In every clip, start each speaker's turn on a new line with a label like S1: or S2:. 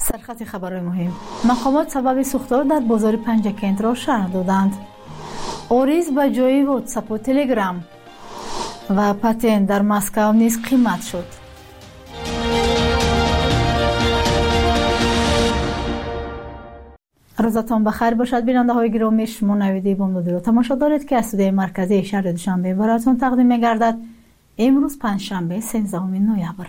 S1: سرخط خبر مهم: مقامات سبب سوختار در بازار پنجکند را شرح دادند. اوریز به جای واتساپ و تلگرام و پتنت در مسکو نیز قیمت شد. روزتان بخیر باشد بیننده های گرامی. شما نویده بامدادی را تماشا دارید که از استودیوی مرکزی شهر دوشنبه براتون تقدیم می‌گردد. امروز پنجشنبه 13 نوامبر.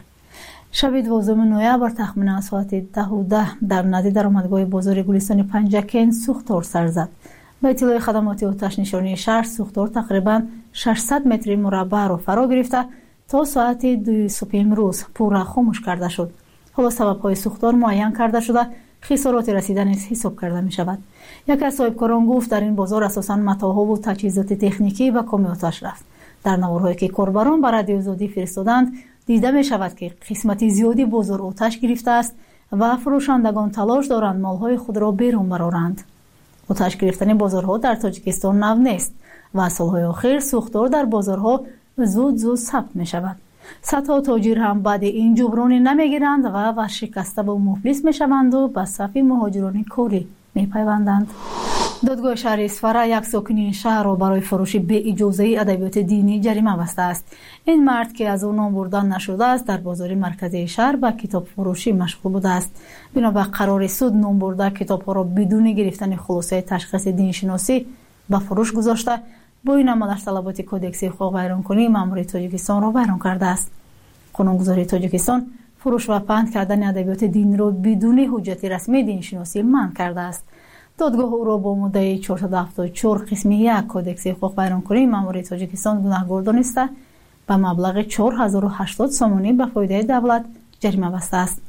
S1: شب 12 نوامبر تخمینا ساعت 10:10 در نزدیک درآمدگاه بازار گلستان پنجکند سوختار سر زد. به اطلاع خدمات آتش نشانی شهر، سوختار تقریبا 600 متر مربع را فرا گرفته تا ساعت 2 صبح امروز پورا خاموش کرده شد. حالا سبب‌های سوختار معین کرده شده، خسارات رسیده نیز حساب کرده می شود. یکی از صاحبکاران گفت در این بازار اساساً متاحف و تجهیزات تکنیکی به کام آتش رفت. در نوارهایی که کاربران برای رادیوزادی فرستادند دیده می شود که قسمت زیادی بازار آتش گرفته است و فروشندگان تلاش دارند مالهای خود را بیرون برآورند. آتش گرفتن بازارها در تاجیکستان نو نیست و سالهای اخیر سوختار در بازارها زود ثبت می شود. صدها تاجر هم بعد این جبرانی نمیگیرند و ورشکسته و مفلس می شوند و به صف مهاجران کاری می پیوندند. دادگاه شهر اصفهان یک ساکن این شهر را برای فروش بی اجازه ادبیات دینی جریمه بسته است. این مرد که از او نام برده نشده است در بازار مرکزی شهر به کتاب فروشی مشغول بوده است. بنا به قرار سود نام برده کتاب‌ها را بدون گرفتن خلاصه تشخیص دینشناسی به فروش گذاشته. با این عمل از طلبات کودکس حقوق بیان‌کنی مأموریت تاجیکستان را بیان کرده است. قانونگذاری تاجیکستان فروش و پند کردن ادبیات دین را بدون حجت رسمی دینشناسی منع کرده است. دادگاه او را با مدعی 474 قسم 1 کودکس حقوق بیان‌کنی مأموریت تاجیکستان گناهکار دانسته به مبلغ 4080 سومانی به فایده دولت جریمه بسته است.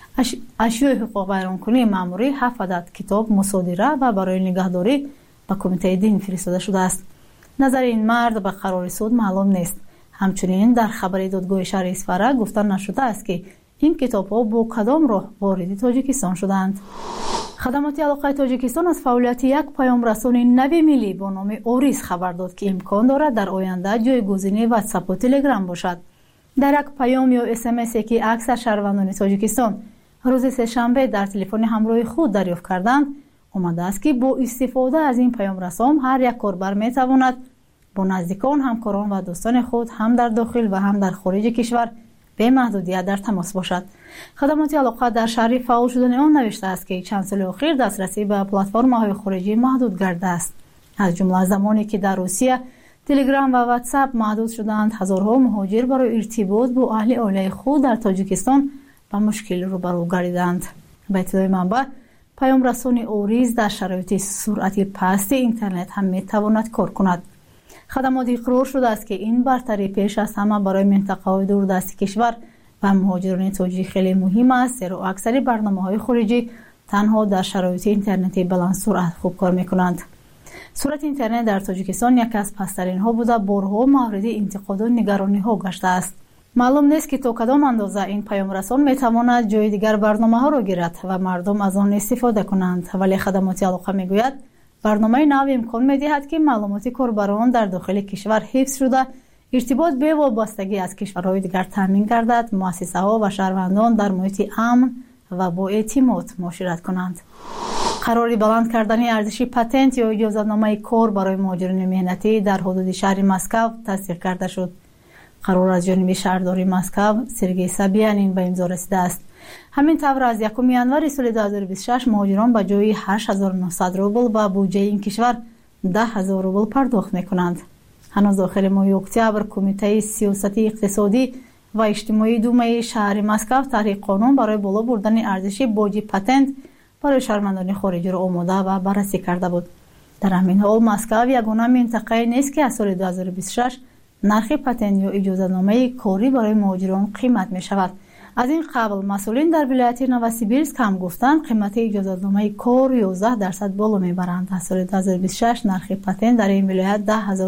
S1: اشیاء حقوق بیان‌کنی مأموری 7 عدد کتاب مصادره و برای نگهداری به کمیته دین فرستاده شده است. نظر این مرد به قرار سود معلوم نیست. همچنین در خبر دادگاه شهر اصفهان گفته نشده است که این کتاب‌ها با کدام راه وارد تاجیکستان شدند. خدمات علاقه تاجیکستان از فعالیت یک پیامرسان نوی ملی با نام اوریز خبر داد که امکان دارد در آینده جایگزین واتساپ و تلگرام باشد. در یک پیام یا SMS که اکثر شهروندان تاجیکستان روز سه‌شنبه در تلفن همراه خود دریافت کردند، آمده است که با استفاده از این پیامرسان هر یک کاربر می‌تواند با نزدیکان، همکاران و دوستان خود هم در داخل و هم در خارج کشور به محدودیت در تماس باشد. خدمات علاقه در شهر فعال شدن آن نوشته است که چند سال اخیر دسترسی به پلتفرم‌های خارجی محدود گردیده است. از جمله زمانی که در روسیه تلگرام و واتساپ محدود شدند، هزارها مهاجر برای ارتباط با اهل عائله خود در تاجیکستان با مشکل روبرو گردیدند. به اطلاع منبع، پیامرسان اوریز در شرایط سرعت پست اینترنت هم می‌تواند کار کند. خدمات اقرار شده است که این برتری پیش از همه برای منطقه‌های دوردست کشور و مهاجران تاجیک خیلی مهم است، زیرا اکثر برنامه‌های خارجی تنها در شرایط اینترنتی بلند سرعت خوب کار می‌کنند. سرعت اینترنت در تاجیکستان یکی از پست‌ترین‌ها بوده بارها مورد انتقاد و نگرانی‌ها گشته است. معلوم نیست که تا کدام اندازه این پیامرسان می‌تواند جای دیگر برنامه‌ها را گیرد و مردم از آن استفاده کنند، ولی خدمات علاقه می‌گوید برنامه نو امکان می‌دهد که معلومات کاربران در داخل کشور حفظ شده ارتباط به وابستگی از کشورهای دیگر تامین گردد، مؤسسه‌ها و شهروندان در محیط امن و با اعتماد معاشرت کنند. قرار بلند کردن ارزش پتنت یا اجازه‌نامه کار برای مهاجران مهنتی در حدود شهر مسکو تصدیق کرده شد. قرار از جانب شهرداری مسکو سرگئی سابیانین به امضا رسیده است. همین طور از 1 ینور سال 2026 مهاجران به جای 8900 روبل به بودجه این کشور 10000 روبل پرداخت می‌کنند. هنوز داخل ماه اکتبر کمیته سیاستی اقتصادی و اجتماعی دومه شهر مسکو طرح قانون برای بالا بردن ارزش باج پتنت برای شهروندان خارجی را آماده و بررسی کرده بود. در همین حال مسکو یگانه منطقه نیست که از سال 2026 نرخ پتنت یا اجازه‌نامه کاری برای مهاجران قیمت می‌شود. از این قبل مسئولین در ولایت نوسیبیرسک هم گفتند قیمت اجازه‌نامه کار 11% بالا میبرند. از سال 2026 نرخ پتنت در این ولایت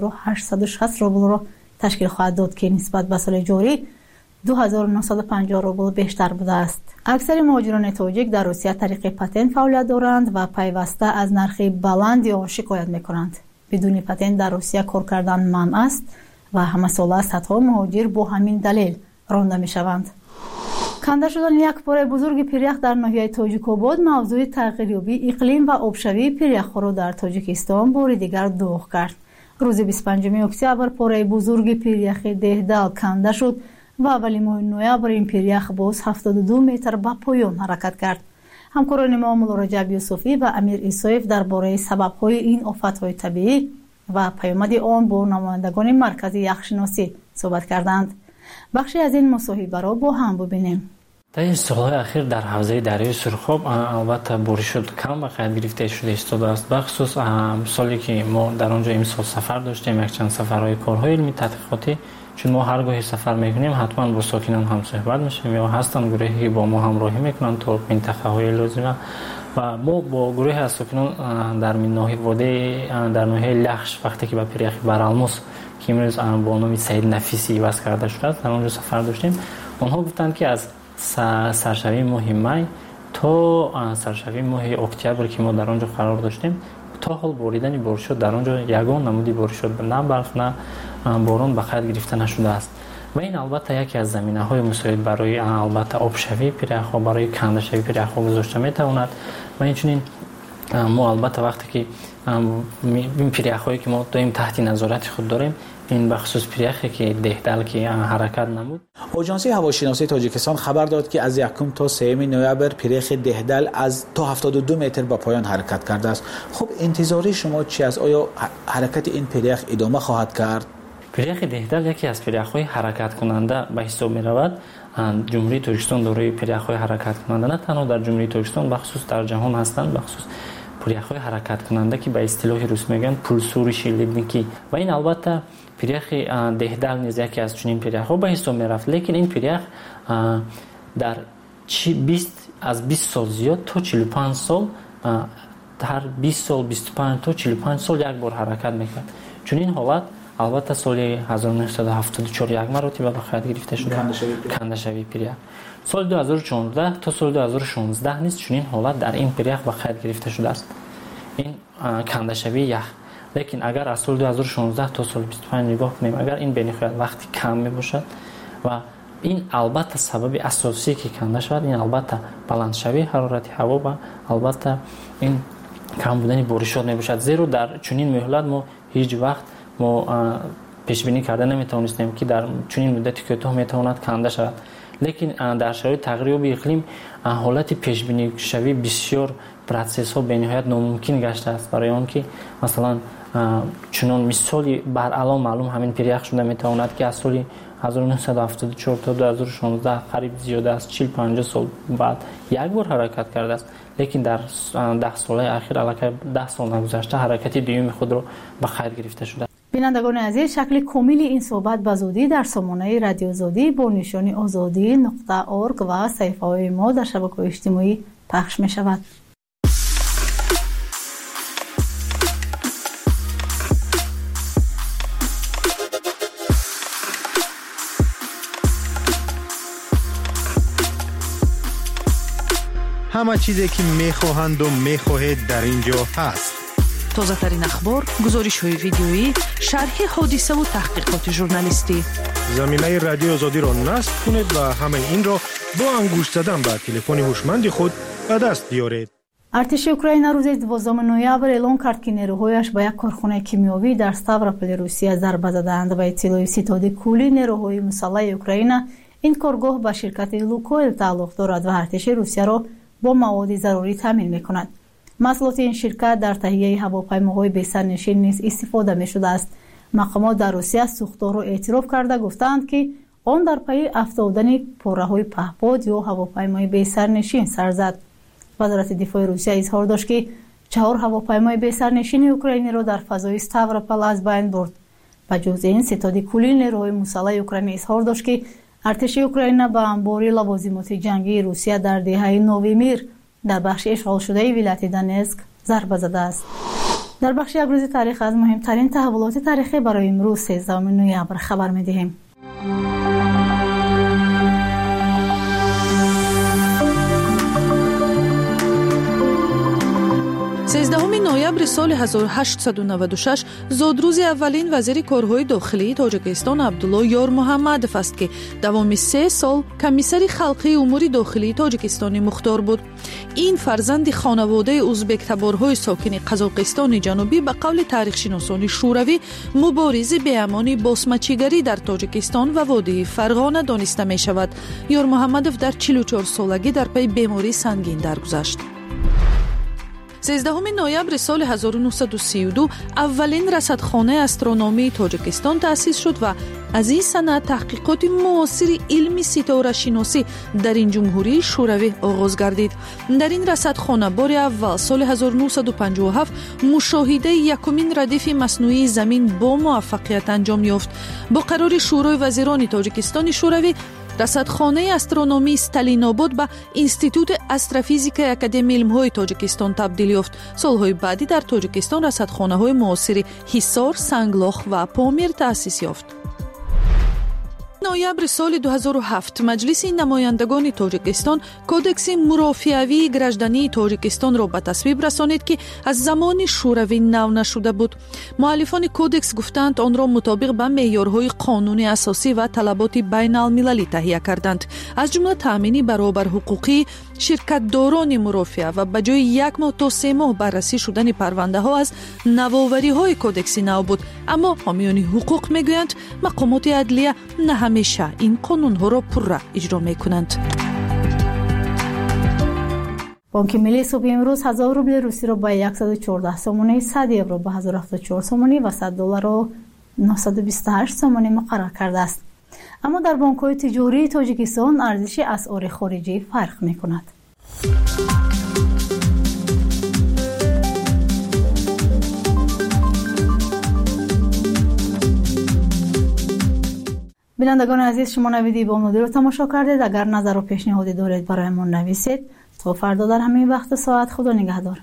S1: 10860 روبل را تشکیل خواهد داد که نسبت به سال جاری 2950 روبل بیشتر بوده است. اکثر مهاجران تاجیک در روسیه طریق پتنت فعالیت دارند و پیوسته از نرخ بلند آن شکایت میکنند. بدون پتنت در روسیه کار کردن ممنوع است و همه ساله صدها مهاجر با همین دلیل رانده میشوند. کنده شدن یک پاره بزرگ پیریخ در ناحیه تاجیک‌آباد موضوع تغییریابی اقلیم و آبشوی پیریخ‌ها را در تاجیکستان بار دیگر دوغ کرد. روز 25 اکتبر پاره بزرگ پیریخ دهدل کنده شد و اولی ماه نوامبر این پیریخ باز 72 متر به پایان حرکت کرد. همکاران ما مولا رجب یوسفی و امیر ایسایف درباره سبب‌های این آفت‌های طبیعی و پیامد آن با نمایندگان مرکز یخشناسی صحبت کردند. بخشی از این مصاحبه را با هم ببینیم.
S2: در این سالهای اخیر در حوزه دریای سرخاب البته بارش کم و قید گرفته شده ایستاده است. بخصوص سالی که ما در آنجا امسال سفر داشتیم، یک چند سفرهای کارهای علمی تحقیقاتی، چون ما هر گاهی سفر میکنیم حتما با ساکنان هم صحبت میشیم یا هستن گروهی که با ما همراهی میکنن تا منطقه های لازمه و ما با گروه از ساکنان در ناحیه وادی در ناحیه لخش وقتی که به پیریخ برالموس که امروز با نام سید نفیسی وصل کرده شده است در آنجا سفر داشتیم. آنها گفتند که از سرشوی ماه می تا سرشوی ماه اکتبر که ما در آنجا قرار داشتیم تا حال باریدن بارشات در آنجا یگان نمودی بارشات نه برف نه باران به قید گرفته نشده است و این البته یکی از زمینه‌های مساعد برای البته آبشوی پیریخ‌ها برای کنده‌شوی پیریخ‌ها گذاشته می‌تواند و اینچنین ما البته وقتی که این پیریخ‌هایی که ما دائم تحت نظارت خود داریم این بخصوص پیریخی که دهدل که حرکت نمود.
S3: آژانس هواشناسی تاجیکستان خبر داد که از 1 تا 3 نوامبر پیریخ دهدل از تا 72 متر به پایان حرکت کرده است. خب انتظاری شما چی است؟ آیا حرکت این پیریخ ادامه خواهد کرد؟
S2: پیریخ دهدل یکی از پیریخ‌های حرکت کننده به حساب می‌رود. جمهوری تاجیکستان دارای پیریخ‌های حرکت کننده نه تنها در جمهوری تاجیکستان بخصوص در جهان هستند، بخصوص پیریخ‌های حرکت کننده که به اصطلاح روس میگن پولسور شیلدنیکی و این البته پیریخ دهدل نیز یکی از چنین پیریخ‌ها به حساب می‌رفت. لیکن این پیریخ در 20 سال زیاد تا 45 سال در 20 سال 25 تا 45 سال یک بار حرکت می‌کرد. چون این حالت البته سال 1974 یک مرتبه به قید گرفته شده کنده‌شوی پیریخ. سال 2014 تا سال 2016 نیز چنین حالت در این پیریخ به قید گرفته شده است. این کنده‌شوی یخ. لیکن اگر از سال 2016 تا سال 25 نگاه کنیم اگر این بین‌المللی وقتی کم میباشد و این البته سبب اساسی که کنده شود این البته بلندشوی حرارت هوا و البته این کم بودن بارشات میباشد. زیرا در چنین مهلت ما هیچ وقت ما پیش بینی کرده نمیتونستیم که در چنین مدتی کوتاه میتواند کنده شود. لیکن در شرایط تغییر اقلیم حالت پیش بینی شوی بسیار پروسس ها به نهایت ناممکن گشته است برای آن که مثلا چنان مثالی بر الان معلوم همین پیریخ شده میتواند که از سال 1974 تا 2016 قریب زیاده است 40-50 سال بعد یک بار حرکت کرده است. لیکن در 10 سال اخیر علاوه 10 سال نگذشته حرکت دوم خود را به قید گرفته شده.
S1: بینندگان عزیز شکل کامل این صحبت به زودی در سامانه رادیو زودی با نشانی azadi.org و صفحه‌های ما در شبکه‌های اجتماعی پخش می شود.
S4: همه چیزی که میخواهند و میخواهید در اینجا هست.
S5: تازه ترین اخبار، گزارش های ویدیویی، شرح حادثه و تحقیقات ژورنالیستی.
S4: زمینه رادیو آزادی را نصب کنید و همه این را با انگشت زدن به تلفن هوشمند خود به دست بیارید.
S1: ارتش اوکراین روز 12 نوامبر اعلام کرد که نیروهایش به یک کارخانه کیمیاوی در ستاوروپول روسیه ضربه زدند و اطلاع ستاد کلی نیروهای مسلح اوکراین این کارگاه به شرکت لوکویل تعلق دارد و ارتش روسیه را با مواد ضروری تامین می‌کند. محصولات این شرکت در تهیه هواپیماهای بی‌سرنشین نیز استفاده می‌شده است. مقامات در روسیه سوختار را اعتراف کرده گفتند که آن در پی افتادن پره‌های پهپاد یا هواپیمای بی‌سرنشین سر زد. وزارت دفاع روسیه اظهار داشت که 4 هواپیمای بی‌سرنشین اوکراینی را در فضای ستاوروپول از بین برد. به جز این ستاد کلی نیروهای مسلح اوکراین اظهار داشت که ارتش اوکراین به انبار لوازمات جنگی روسیه در دهه نوامبر در بخش اشغال شده ولایت دونتسک ضربه زده است. در بخش یک روز تاریخ از مهمترین تحولات تاریخی برای امروز 13 نوامبر خبر می‌دهیم.
S5: 13 نوامبر سال 1896 زادروز اولین وزیر کارهای داخلی تاجیکستان عبدالله یار محمدов است که دوام 3 سال کمیسر خلقی امور داخلی تاجیکستان مختار بود. این فرزند خانواده ازبک تبارهای ساکن قزاقستان جنوبی به قول تاریخ‌شناسان شوروی مبارز به امان باسمچیگری در تاجیکستان و وادی فرغانه دانسته می شود. یار محمدов در 44 سالگی در پی بیماری سنگین درگذشت. 13 نوامبر سال 1932 اولین رصدخانه استرونومی تاجیکستان تأسیس شد و از این صنعت تحقیقات معاصر علمی ستاره شناسی در این جمهوری شوروی آغاز گردید. در این رصدخانه بار اول سال 1957 مشاهده یکمین ردیف مصنوعی زمین با موفقیت انجام یافت. با قرار شورای وزیران تاجیکستان شوروی رصدخانه استرونومی استالیناباد به انستیتوت استروفیزیک اکادمی علم‌های تاجیکستان تبدیل یافت. سالهای بعدی در تاجیکستان رصدخانه‌های معاصر حصار، سنگلاخ و پامیر تأسیس یافت. نوامبر سال 2007 مجلس نمایندگان تاجیکستان کودکس مرافعه‌ای گراجدانی تاجیکستان را به تصویب رسانید که از زمان شوروی نو نشده بود. مؤلفان کودکس گفتند آن را مطابق به معیارهای قانون اساسی و طلبات بین المللی تهیه کردند، از جمله تامین برابر حقوقی شرکت‌داران مرافعه و به جای 1 ماه تا 3 ماه بررسی شدن پرونده ها از نوآوری‌های کودکس نو بود. اما حامیان حقوق میگویند مقامات عدلیه نه همیشه این قانون ها را پررا اجرا میکنند.
S1: بانک ملی صبح امروز 1000 روبل روسی را با 114 سومانی، 100 یورو با 1074 سومانی و 100 دلار را 928 سومانی مقرر کرده است. اما در بانک‌های تجاری تاجیکستان ارزش اسعار خارجی فرق می‌کند. بینندگان عزیز، شما نویدی با مدیر رو تماشا کردید. اگر نظر و پیشنهادی دارید برایمان نویسید. تا فردا در همین وقت ساعت. خدا نگهدار.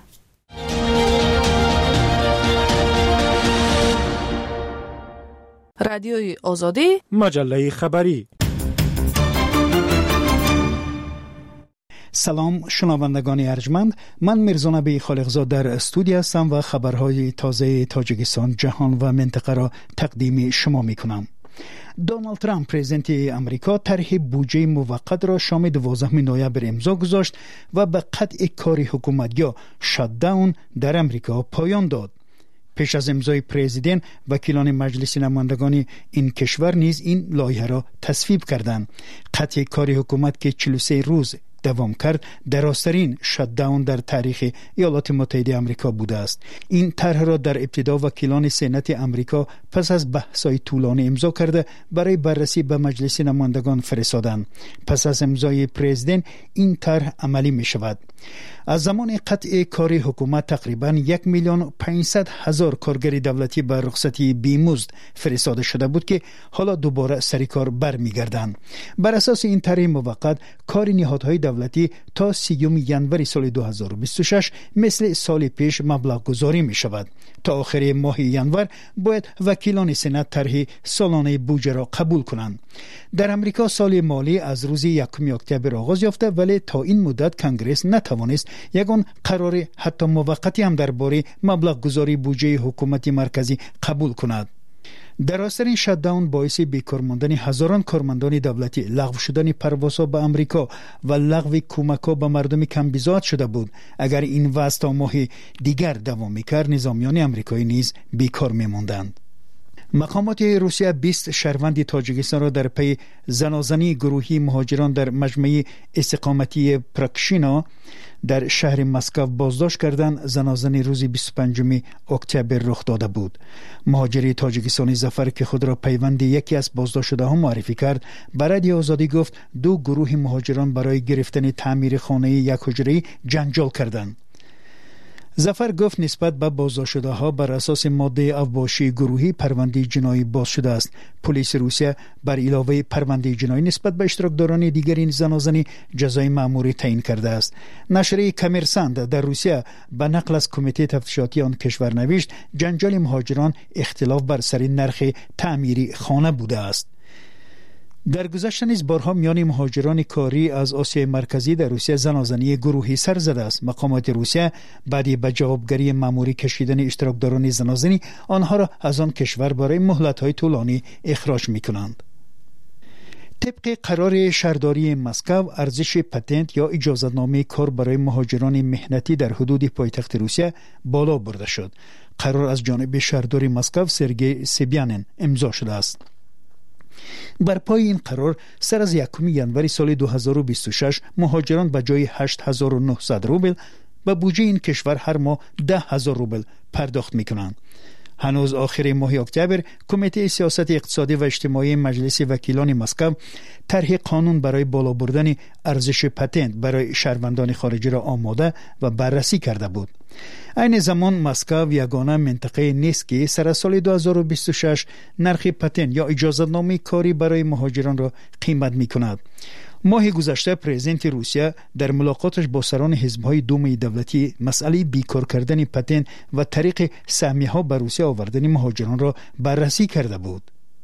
S5: رادیوی آزادی،
S4: مجله خبری.
S6: سلام شنوندگان ارجمند، من میرزا نبی خالقزاد در استودیو هستم و خبرهای تازه تاجیکستان، جهان و منطقه را تقدیم شما میکنم. دونالد ترامپ پرزیدنت امریکا طرح بودجه موقت را شام 12 نوامبر امضا گذاشت و به قطع کار حکومت یا شاتداون در امریکا پایان داد. پیش از امضای پرزیدنت، وکیلان مجلس نمایندگان این کشور نیز این لایحه را تصویب کردند. قطع کار حکومت که 43 روز دوام کرد، درازترین شاتداون در تاریخ ایالات متحده آمریکا بوده است. این طرح را در ابتدا وکیلان سنت آمریکا پس از بحث‌های طولانی امضا کرده برای بررسی به مجلس نمایندگان فرستادند. پس از امضای پرزیدنت این طرح عملی می شود. از زمان قطع کار حکومت تقریباً 1,500,000 کارگر دولتی به رخصتی بیمزد فرستاده شده بود که حالا دوباره سر کار برمیگردند. بر اساس این طرح موقت، کار نهادهای دولتی تا 30 ژانویه سال 2026 مثل سال پیش مبلغ گذاری می شود. تا آخر ماه ژانویه باید وکیلان سنت طرح سالانه بودجه را قبول کنند. در امریکا سال مالی از روز 1 اکتبر آغاز یافته، ولی تا این مدت کنگره نتوانست یگان قرار حتی موقتی هم درباره مبلغ گذاری بودجه حکومت مرکزی قبول کند. درازترین شاتداون باعث بیکار ماندن هزاران کارمندان دولتی، لغو شدن پروازها به امریکا و لغو کمک‌ها به مردم کم بضاعت شده بود. اگر این وضع تا ماه دیگر دوام می‌کرد، نظامیان آمریکایی نیز بیکار می‌ماندند. مقامات روسیه 20 شهروند تاجیکستان را در پی زنازنی گروهی مهاجران در مجمع استقامتی پراکشینا در شهر مسکو بازداشت کردند. زنازنی روز 25 اکتبر رخ داده بود. مهاجر تاجیکستانی ظفر که خود را پیوند یکی از بازداشت شده ها معرفی کرد، برای آزادی گفت 2 گروه مهاجران برای گرفتن تعمیر خانه یک حجره‌ای جنجال کردند. ظفر گفت نسبت به بازداشت شده ها بر اساس ماده اوباشی گروهی پرونده جنایی باز شده است. پلیس روسیه بر علاوه پرونده جنایی نسبت به اشتراکداران دیگر این زنازنی جزای مأموری تعیین کرده است. نشریه کامرساند در روسیه به نقل از کمیته تفتیشاتی آن کشور نوشت جنجال مهاجران اختلاف بر سر نرخ تعمیری خانه بوده است. در گذشته نیز بارها میان مهاجران کاری از آسیای مرکزی در روسیه زنازنی گروهی سر زده است. مقامات روسیه بعد به جوابگری مأموری کشیدن اشتراکداران زنازنی آنها را از آن کشور برای مهلت‌های طولانی اخراج می‌کنند. طبق قرار شهرداری مسکو ارزش پتنت یا اجازه‌نامه کار برای مهاجران مهنتی در حدود پایتخت روسیه بالا برده شد. قرار از جانب شهردار مسکو سرگئی سبیانین امضا شده است. بر پای این قرار سر از 1 ژانویه سال 2026 مهاجران به جای 8900 روبل به بودجه این کشور هر ماه 10,000 روبل پرداخت می‌کنند. هنوز آخر ماه اکتبر کمیته سیاست اقتصادی و اجتماعی مجلس وکیلان مسکو طرح قانون برای بالا بردن ارزش پتنت برای شهروندان خارجی را آماده و بررسی کرده بود. این زمان مسکو یگانه منطقه نیست که سر از سال 2026 نرخ پتنت یا اجازه‌نامه کاری برای مهاجران را قیمت می‌کند. ماه گذشته پرزیدنت روسیه در ملاقاتش با سران حزب‌های دوم دولتی مسئله بیکار کردن پتنت و طریق سهمیه‌ها به روسیه آوردن مهاجران را بررسی کرده بود.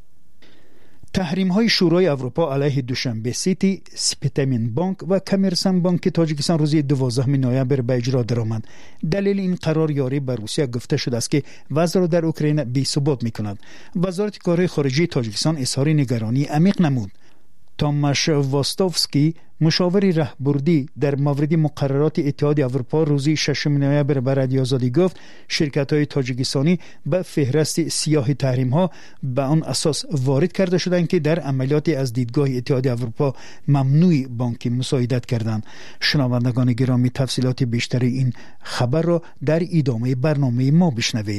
S6: تحریم‌های شورای اروپا علیه دوشنبه سیتی، سپیتامین بانک و کامرسان بانک تاجیکستان روز 12 نوامبر به اجرا درآمد. دلیل این قرار یاری به روسیه گفته شده است که وضع را در اوکراین بی‌ثبات می‌کند. وزارت کار خارجه تاجیکستان اظهار نگرانی عمیق نمود. تاماش واستوفسکی مشاور رهبردی در مورد مقررات اتحاد اروپا روز 6 نوامبر به رادیو آزادی گفت شرکت‌های تاجیکستانی به فهرست سیاه تحریم‌ها به آن اساس وارد کرده شدند که در عملیات از دیدگاه اتحاد اروپا ممنوع بانکی مساعدت کردند. شنوندگان گرامی تفصیلات بیشتر این خبر را در ادامه برنامه ما بشنوید.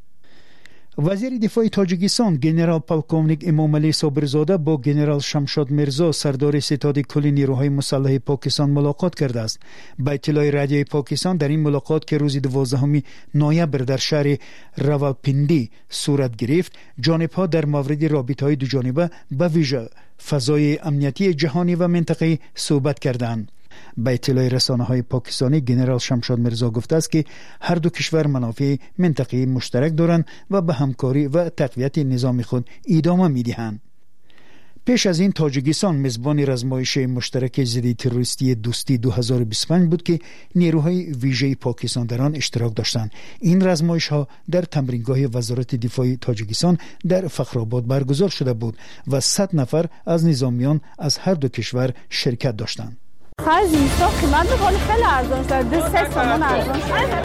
S6: وزیر دفاع تاجیکستان گنرال پالکوونیک امامعلی صابرزاده با گنرال شمشاد میرزا سردار ستاد کل نیروهای مسلح پاکستان ملاقات کرده است. به اطلاع رادیوی پاکستان در این ملاقات که روز 12 نوامبر در شهر راولپیندی صورت گرفت، جانب‌ها در مورد رابطه‌های دوجانبه به ویژه فضای امنیتی جهانی و منطقه‌ای صحبت کردند. به اطلاع رسانه‌های پاکستانی گنرال شمشاد میرزا گفته است که هر دو کشور منافع منطقه‌ای مشترک دارند و به همکاری و تقویت نظام خود ادامه می‌دهند. پیش از این تاجیکستان میزبان رزمایش مشترک ضد تروریستی دوستی 2025 بود که نیروهای ویژه پاکستان در آن اشتراک داشتند. این رزمایش‌ها در تمرینگاه وزارت دفاع تاجیکستان در فخرآباد برگزار شده بود و 100 نفر از نظامیان از هر دو کشور شرکت داشتند.
S7: خرج اینستا قیمت می‌کنه خیلی ارزان شده 3 تومان ارزان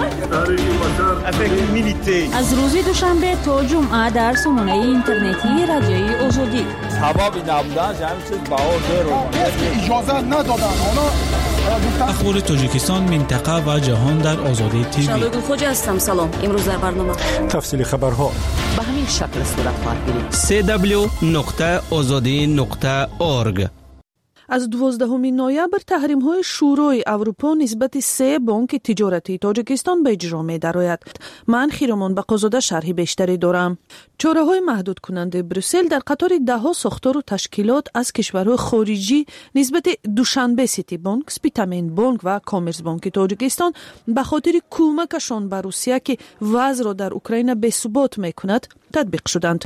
S7: شده.
S8: از روز دوشنبه تا جمعه در سامانه اینترنتی رادیوی آزادی
S9: حبابی نبودن همین چیز باور رو
S10: اجازه ندادن.
S11: اخبار تاجیکستان منطقه و جهان در آزادی تیوی.
S8: شبگون خوجا هستم. سلام. امروز در برنامه
S4: تفصیل خبرها
S8: به همین شکل صورت خواهد گرفت.
S11: www.azadi.org.
S5: از 12 نوامبر تحریم‌های شورای اروپا نسبت 3 بانک تجارتی تاجیکستان به اجرا می‌دارد. من خیرمان بقازاده شرح بیشتری دارم. چاره‌های محدود کننده بروسل در قطار 10 ساختار و تشکیلات از کشورهای خارجی نسبت دوشنبه سیتی بانک، سپیتامین بانک و کامرس بانک تاجیکستان به خاطر کمکشان به روسیه که وضع را در اوکراین بی‌ثبات می‌کند تطبیق شدند.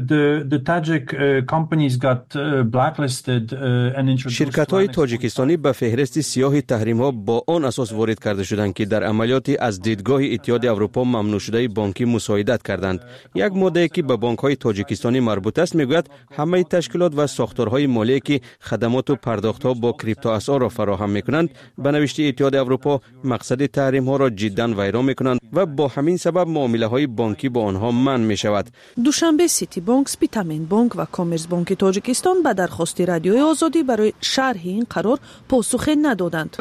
S12: شرکت‌های تاجیکستانی به فهرست سیاه تحریم‌ها با آن اساس وارد کرده شدند که در عملیاتی از دیدگاه اتحاد اروپا ممنوع شده بانکی مساعدت کردند. یک ماده که به بانک‌های تاجیکستانی مربوط است میگوید همه تشکیلات و ساختارهای مالی که خدمات و پرداخت‌ها با کریپتو اسعار را فراهم می‌کنند به نوشته اتحاد اروپا مقصد تحریم‌ها را جداً ویران می‌کنند و با همین سبب معامله‌های بانکی با آنها منع می‌شود.
S5: دوشنبه سیتی بانک، سپیتامین بانک و کامرس بانک تاجیکستان به درخواست رادیوی آزادی برای شرح این قرار پاسخ ندادند.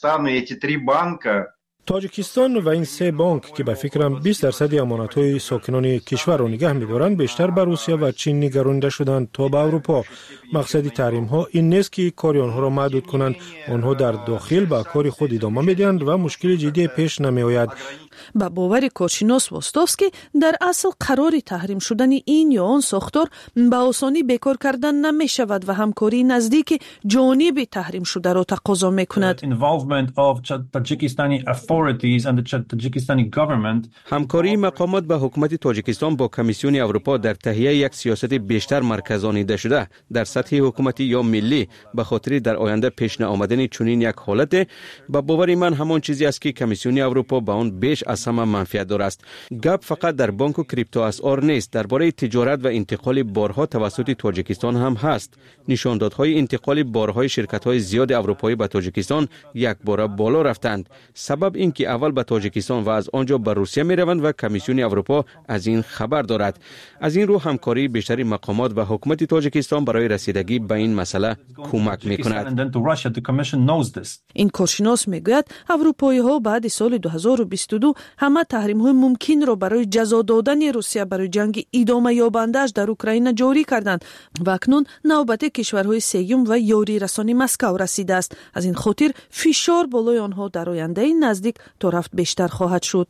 S4: تاجیکستان و این 3 بانک که به فکرم 20% امانت‌های ساکنان کشور را نگه می‌دارند بیشتر به روسیه و چین نگرانیده شدند تا به اروپا. مقصد تحریم‌ها این نیست که کار آنها را محدود کنند. آنها در داخل به کار خود ادامه می‌دهند و مشکل جدی پیش نمی‌آید.
S5: با باور کارشناس واستوفسکی در اصل قرار تحریم شدن این یا آن ساختار به آسانی بیکار کردن نمی شود و همکاری نزدیک جانب تحریم شده را تقاضا می کند.
S12: همکاری مقامات به حکومت تاجیکستان با کمیسیون اروپا در تهیه یک سیاست بیشتر مرکزانیده شده در سطح حکومتی یا ملی به خاطر در آینده پیش آمدن چنین یک حالت به باور من همان چیزی است که کمیسیون اروپا به آن بیش از همه منفعت دارد است. گپ فقط در بانک و کریپتو اسعار نیست، درباره تجارت و انتقال بارها توسط تاجیکستان هم هست. نشاندادهای انتقال بارهای شرکت‌های زیاد اروپایی به تاجیکستان یک بار بالا رفتند. سبب این که اول به تاجیکستان و از آنجا به روسیه می‌روند و کمیسیون اروپا از این خبر دارد. از این رو همکاری بیشتر مقامات و حکومت تاجیکستان برای رسیدگی به این مسئله کمک می‌کند.
S5: این کارشناس میگوید اروپایی‌ها بعد سال 2022 همه تحریم‌های ممکن را برای جزا دادن روسیه برای جنگ ادامه یابنده‌اش در اوکراین جاری کردند و اکنون نوبت کشورهای سوم و یاری رسانی مسکو رسیده است. از این خاطر فشار بالای آنها در آینده نزدیک تا رفت بیشتر خواهد شد.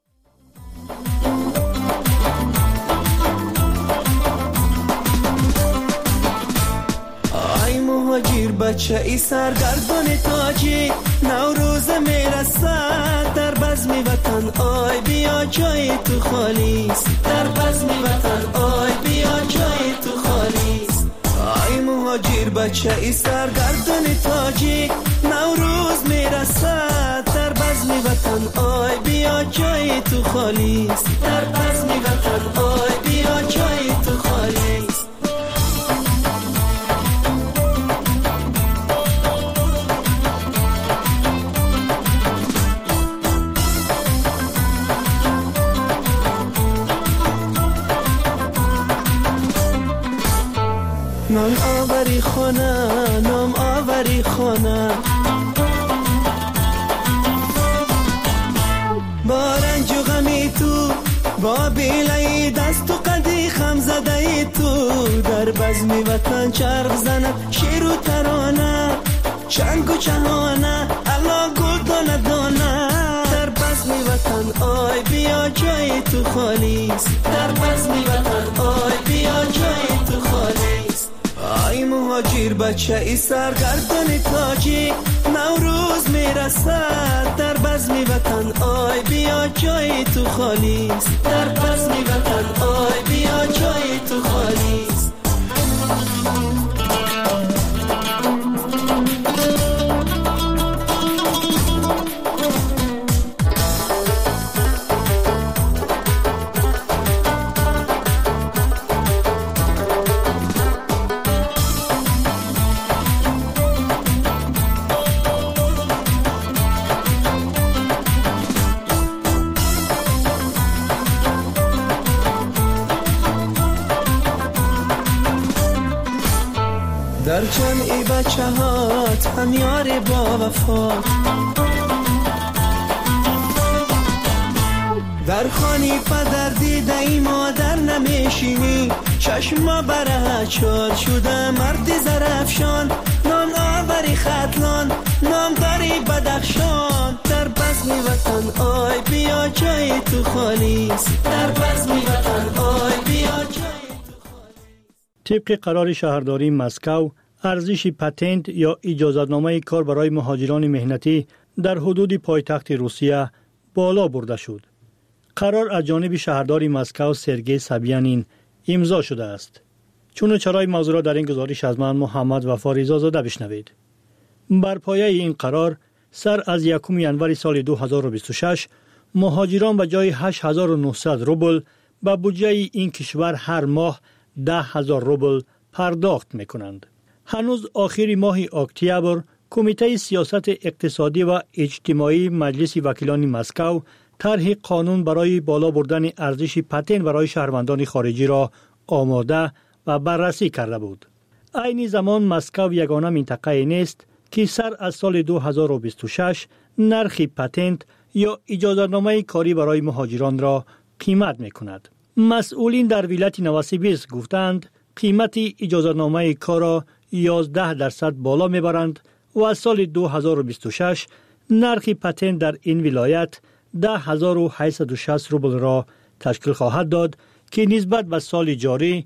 S13: مهاجر بچه ای سرگردان تاجی نوروز میرسد در بزم وطن آی بیا جای تو خالیست در بزم وطن آی بیا جای تو خالیست آی مهاجر بچه ای سرگردان تاجی نوروز میرسد در بزم وطن آی بیا جای تو خالیست در بزم وطن آی بیا جای تو خالیست نام آوری خانه نام آوری خانه با رنج و غمی تو با بیلای دست و قدی خم زده تو در بزم وطن چرخ زند شیر و ترانه چنگ و چهانه الا گل دانه دانه در بزم وطن آی بیا جای تو خالیست در بزم وطن آی بیا جای تو خالیست آی مهاجر بچه ای سرگردان تاجی نوروز میرسد در بزم وطن آی بیا جای تو خالیست در بزم وطن آی بیا جای تو خالیست در جمعی بچه هات هم یار با وفا در خانی پدر دیده ای مادر نمیشینی چشما بره چال شده مرد زرفشان نام آوری خطلان نام داری بدخشان در بزم وطن آی بیا جای تو خالیست در بزم وطن آی بیا جای
S14: طبق قرار شهرداری مسکو ارزش پتنت یا اجازتنامه کار برای مهاجران مهنتی در حدود پایتخت روسیه بالا برده شد. قرار از جانب شهردار مسکو سرگئی سابیانین امضا شده است. چون چرای موضوع را در این گزارش از من محمد وفا رضازاده بشنوید. بر پایه این قرار سر از 1 ژانویه سال 2026 مهاجران به جای 8900 روبل به بودجه این کشور هر ماه 10,000 روبل پرداخت میکنند. هنوز آخر ماه اکتبر کمیته سیاست اقتصادی و اجتماعی مجلس وکیلان مسکو طرح قانون برای بالا بردن ارزش پتنت برای شهروندان خارجی را آماده و بررسی کرده بود. عین زمان مسکو یگانه منطقه نیست که سر از سال 2026 نرخ پتنت یا اجازتنامه کاری برای مهاجران را قیمت میکند. مسئولین در ولایت نوسیبیرسک گفتند قیمت اجازتنامه کار را 11% بالا میبرند و از سال 2026 نرخ پتنت در این ولایت 10,860 روبل را تشکیل خواهد داد که نسبت به سال جاری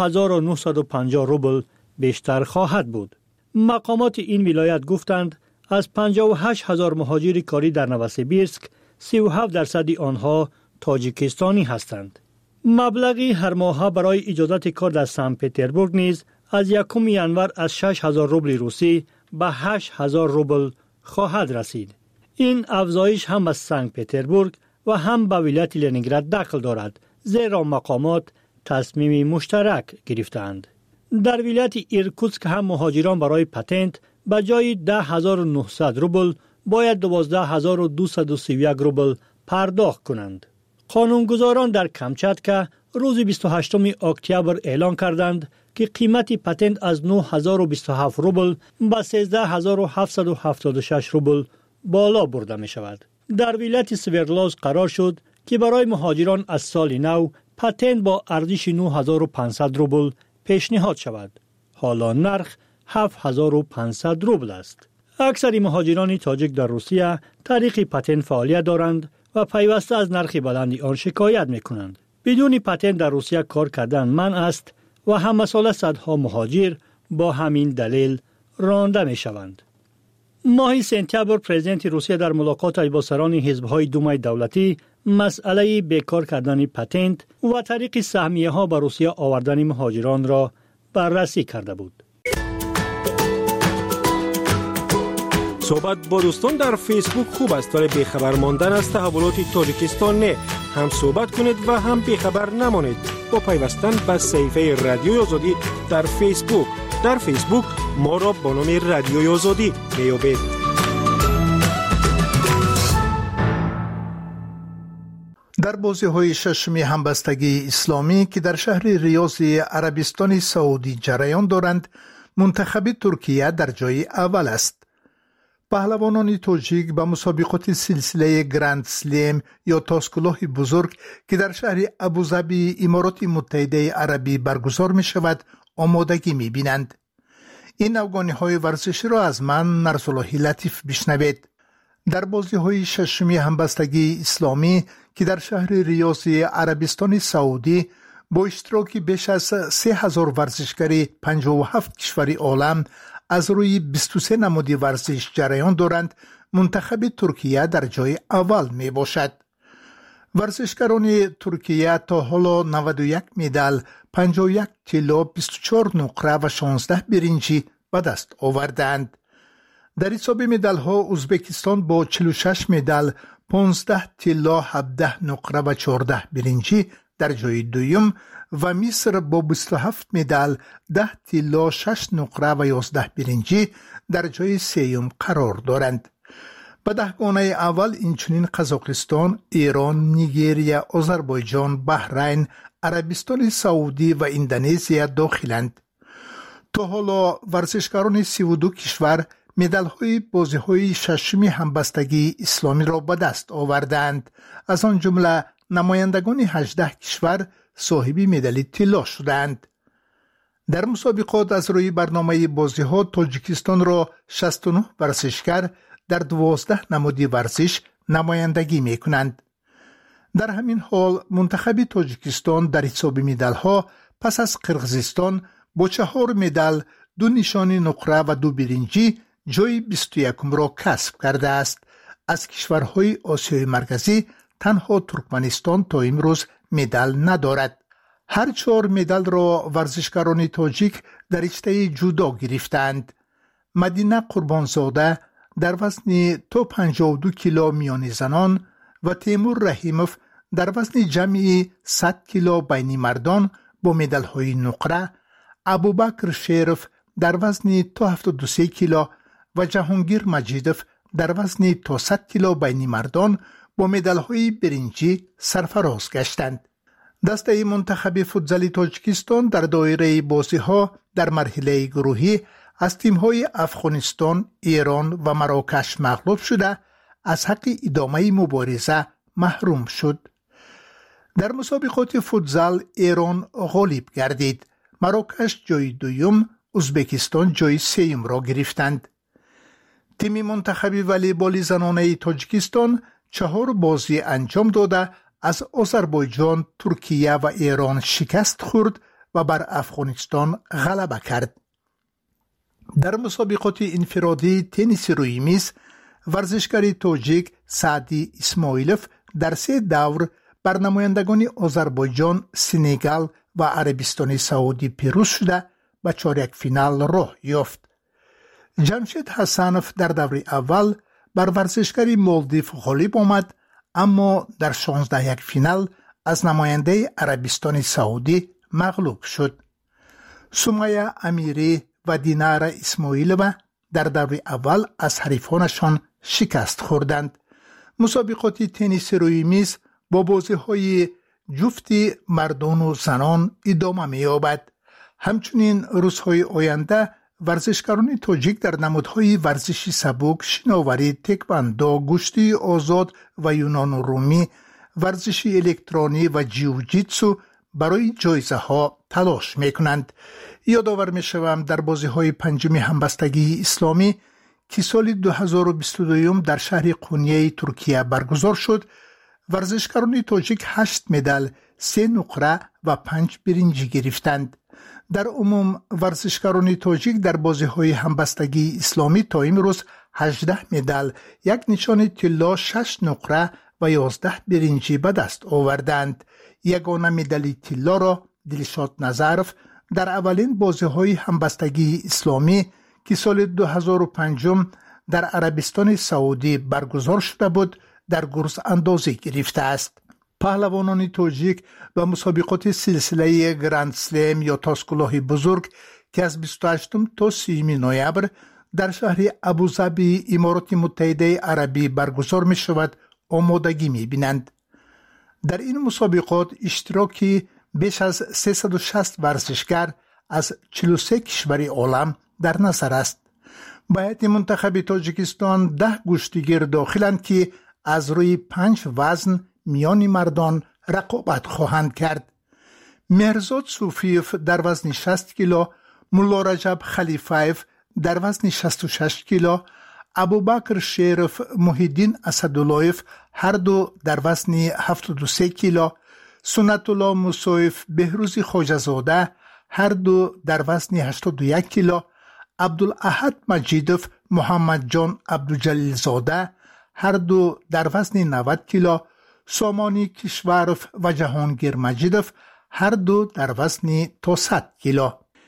S14: 2,950 روبل بیشتر خواهد بود. مقامات این ولایت گفتند از 58,000 مهاجر کاری در نوسیبیرسک 37% آنها تاجیکستانی هستند. مبلغ هر ماه برای اجازت کار در سن پترزبورگ نیز از 1 ینور از 6,000 روبل روسی به 8,000 روبل خواهد رسید. این افزایش هم از سن پترزبورگ و هم به ولایت لنینگراد دخل دارد، زیرا مقامات تصمیم مشترک گرفتند. در ولایت ایرکوتسک هم مهاجران برای پتنت به جای 10,900 روبل باید 12,231 روبل پرداخت کنند. قانونگذاران در کامچاتکا روز 28 اکتبر اعلان کردند که قیمت پتنت از 9,027 روبل به 13,776 روبل بالا برده می شود. در ولایت سوردلوز قرار شد که برای مهاجران از سال نو پتنت با ارزش 9,500 روبل پیشنهاد شود. حالا نرخ 7,500 روبل است. اکثر مهاجران تاجیک در روسیه طریق پتنت فعالیت دارند و پیوسته از نرخ بلند آن شکایت می کنند. بدون پتنت در روسیه کار کردن منع است و هم مسئله صدها مهاجر با همین دلیل رانده می شوند. ماه سپتامبر پرزیدنت روسیه در ملاقات با سران حزب‌های دومای دولتی مسئله بیکار کردن پتنت و طریق سهمیه ها به روسیه آوردن مهاجران را بررسی کرده بود.
S4: صحبت با دوستان در فیسبوک خوب است، ولی بیخبر ماندن از تحولات تاجیکستان نه. هم صحبت کنید و هم بیخبر نمانید با پیوستن به صفحه رادیوی آزادی در فیسبوک. در فیسبوک ما را با نام رادیوی آزادی میابید.
S15: در بازی‌های ششمی همبستگی اسلامی که در شهر ریاض عربستان سعودی جریان دارند، منتخب ترکیه در جای اول است. پهلوانان تاجیک به مسابقات سلسله گرند سلم یا تاسکلاه بزرگ که در شهر ابوظبی امارات متحده عربی برگزار می شود آمادگی می بینند. این افغانی ورزشی را از من نرسالله لطیف بشنوید. در بازی های ششمی همبستگی اسلامی که در شهر ریاض عربستان سعودی با اشتراک بیش از 3,000 ورزشکار 57 کشور عالم از روی 23 نماد ورزش جریان دارند، منتخب ترکیه در جای اول می باشد. ورزشکاران ترکیه تا حالا 91 مدال، 51 طلا، 24 نقره و 16 برنجی به دست آوردند. در حساب مدال ها ازبکستان با 46 مدال، 15 طلا، 17 نقره و 14 برنجی در جای دوم و مصر با 27 مدال، 10 طلا، 6 نقره و 11 برنجی در جای سوم قرار دارند. به دهگانه اول اینچنین قزاقستان، ایران، نیگریا، آذربایجان، بحرین، عربستان سعودی و اندونزیا داخلند. تا حالا ورزشکاران 32 کشور مدال‌های بازی‌های ششمی همبستگی اسلامی را به دست آوردند. از آن جمله نمایندگان 18 کشور صاحب مدال طلا شدند. در مسابقات از روی برنامه بازی‌ها تاجیکستان را 69 ورزشکار در 12 نماد ورزش نمایندگی می‌کنند. در همین حال منتخب تاجیکستان در حساب مدال‌ها پس از قرقیزستان با 4 مدال، 2 نشان نقره و 2 برنجی جای 21 را کسب کرده است. از کشورهای آسیای مرکزی تنها ترکمنستان تا امروز مدال ندارد. هر 4 مدال را ورزشکاران تاجیک در رشته جودو گرفتند. مدینه قربانزاده در وزن تا 52 کیلو میان زنان و تیمور رحیموف در وزن جمعی 100 کیلو بین مردان با مدال های نقره، ابوبکر شیرف در وزن تا 73 کیلو و جهانگیر مجیدوف در وزن تا 100 کیلو بین مردان با مدال های برنجی سرفراز گشتند. دسته منتخب فوتزال تاجیکستان در دایره بازی ها در مرحله گروهی از تیم های افغانستان، ایران و مراکش مغلوب شده از حق ادامه مبارزه محروم شد. در مسابقات فوتزال ایران غالب گردید. مراکش جای دوم، ازبکستان جای سوم را گرفتند. تیم منتخب والیبال زنانه تاجیکستان 4 بازی انجام داده از آذربایجان، ترکیه و ایران شکست خورد و بر افغانستان غلبه کرد. در مسابقات انفرادی تنیس روی میز ورزشکار تاجیک سعدی اسماعیلوف در 3 دور بر نمایندگان آذربایجان، سنگال و عربستان سعودی پیروز شده به چهارک فینال راه یافت. جمشید حسنوف در دور اول بر ورزشکار مالدیو غالب آمد، اما در 16 فینال از نماینده عربستان سعودی مغلوب شد. سمیه امیری و دینار اسماعیلوف در دور اول از حریفانشان شکست خوردند. مسابقات تنیس روی میز با بازی‌های جفتی مردان و زنان ادامه می‌یابد. همچنین روزهای آینده ورزشکاران تاجیک در نمادهای ورزشی سبک، شناوری، تکواندو، کشتی آزاد و یونان رومی، ورزشی الکترونی و جیوجیتسو برای جایزه ها تلاش میکنند. یادآور میشوم در بازی‌های پنجم همبستگی اسلامی که سال 2022 در شهر قونیه ترکیه برگزار شد، ورزشکاران تاجیک 8 مدال، 3 نقره و 5 برنجی گرفتند. در عموم ورزشکاران تاجیک در بازی‌های همبستگی اسلامی تا امروز 18 مدال، 1 نشان طلا، 6 نقره و 11 برنجی به دست آوردند. یگانه مدال طلا را دلشاد نظروف در اولین بازی‌های همبستگی اسلامی که سال 2005 در عربستان سعودی برگزار شده بود در گرز اندازی گرفته است. پهلوانان تاجیک و مسابقات سلسله گراند سلم یا تاسکلاه بزرگ که از 28 تا 30 نوامبر در شهر ابوظبی امارات متحده عربی برگزار می شود آمادگی می بینند. در این مسابقات اشتراکی بیش از 360 ورزشکار از 43 کشور عالم در نظر است. باید منتخب تاجیکستان 10 کشتیگیر داخلند که از روی 5 وزن میان مردان رقابت خواهند کرد. مهرزاد صوفیف در وزن 60 کیلو، مولا رجب خلیفایف در وزن 66 کیلو، ابوبکر شریف محیدین اسداللهیف هر دو در وزن 73 کیلو، سنت الله موسویف بهروز خواجه‌زاده هر دو در وزن 81 کیلو، عبدالاحد مجیدوف محمد جان عبدالجلیل زاده هر دو در وزن 90 کیلو، سامانی کشورف و جهانگیر مجیدوف هر دو در وزن تا 100 کیلو.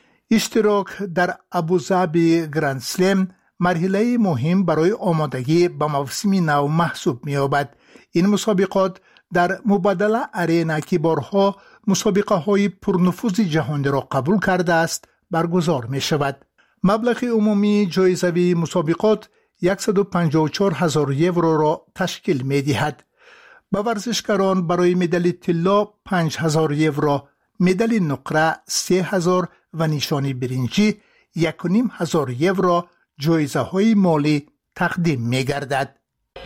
S15: اشتراک در ابوظبی گراند سلم مرحله مهم برای آمادگی به موسم نو محسوب می‌یابد. این مسابقات در مبادله ارینا که بارها مسابقه های پرنفوذ جهانی را قبول کرده است برگزار می شود. مبلغ عمومی جایزوی مسابقات 154,000 یورو را تشکیل می دهد. به ورزشکاران برای مدال طلا 5,000 یورو، مدال نقره 3,000 و نشانی برنجی 1,500 یورو جایزه های مالی تقدیم می گردد.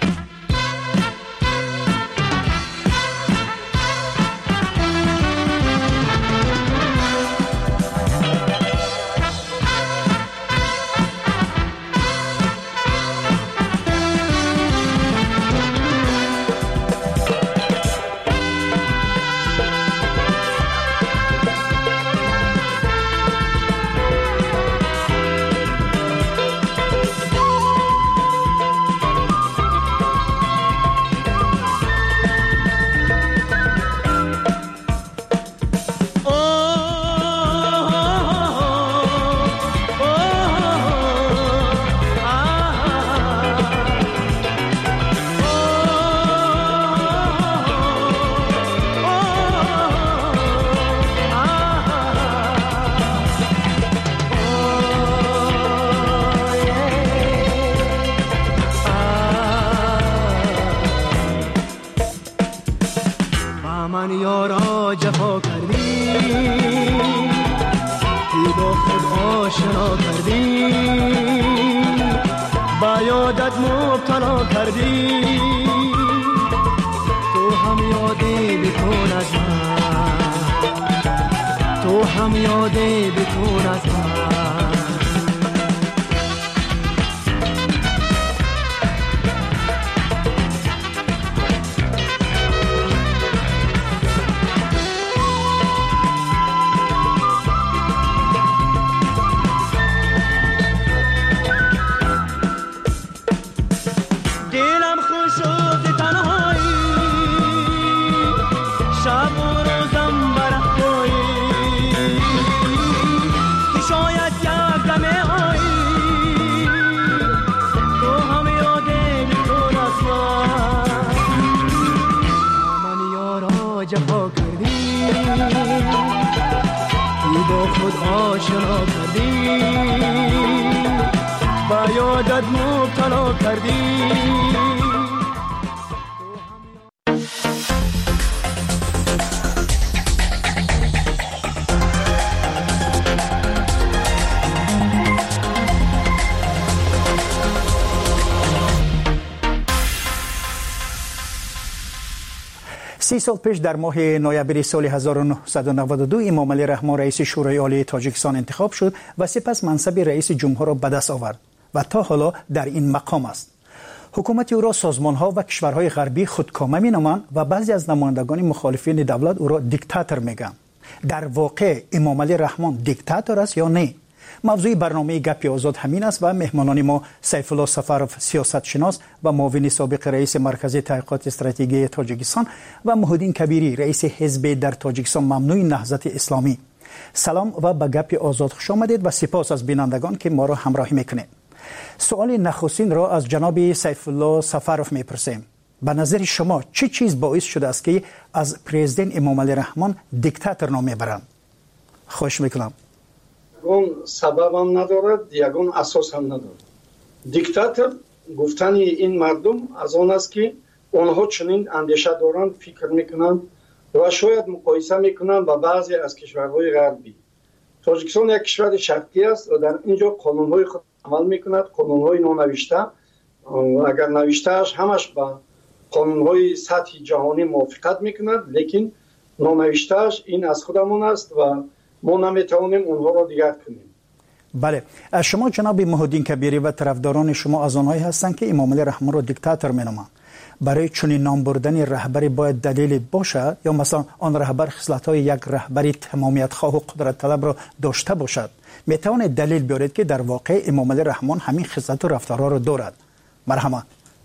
S13: من یارا جفا کردی، تی با خود آشنا کردی، با یادت مبتلا کردی، تو هم یادی بکن از من، تو هم یادی بکن از من. تنهایی شب و روزم برهایی که شاید یک دم آیی تو هم یاد تو رسوا من یارا جفا کردی با خود آشنا کردی با یادت مبتلا کردی.
S6: سی سال پیش در ماه نوامبر سال 1992 امام علی رحمان رئیس شورای عالی تاجیکستان انتخاب شد و سپس منصب رئیس جمهور را به دست آورد و تا حالا در این مقام است. حکومت او را سازمان‌ها و کشورهای غربی خودکامه می‌نامند و بعضی از نمایندگان مخالفین دولت او را دیکتاتور می‌گویند. در واقع امام علی رحمان دیکتاتور است یا نه؟ موضوع برنامه گپ آزاد همین است و مهمانان ما سیف الله سفروف سیاست شناس و معاون سابق رئیس مرکز تحقیقات استراتژی تاجیکستان و محمدین کبیری رئیس حزب در تاجیکستان ممنوع نهضت اسلامی. سلام و به گپ آزاد خوش آمدید و سپاس از بینندگان که ما را همراهی میکنید. سوال نخستین را از جناب سیف الله سفروف میپرسیم. به نظر شما چه چیز باعث شده است که از پرزیدنت امام علی رحمان دیکتاتور نام میبرند؟ خوش میکنم.
S16: اون سبب هم ندارد، یگون اساس هم ندارد. دیکتاتور گفتن این مردم از آن است که آنها چنین اندیشه دارند، فکر میکنند و شاید مقایسه میکنند با بعضی از کشورهای غربی. تاجیکستان یک کشور شرقی است و در اینجا قانونهای خود عمل میکند، قانونهای نونوشته. اگر نوشتهش همش با قانونهای سطح جهانی موافقت میکند، لیکن نونوشتهش این از خودمون است و ما نمیتوانیم اونها را دیگر کنیم.
S6: بله، شما جناب محمدین کبیری و طرفداران شما از آنهایی هستند که امام علی رحمان را دیکتاتور مینامند. برای چنین نام بردن رهبری باید دلیلی باشد یا مثلا آن رهبر خصلت‌های یک رهبری تمامیت خواه و قدرت طلب را داشته باشد؟ میتوانید دلیل بیارید که در واقع امام علی رحمان همین خصلت و رفتارها را دارد؟ مرحبا.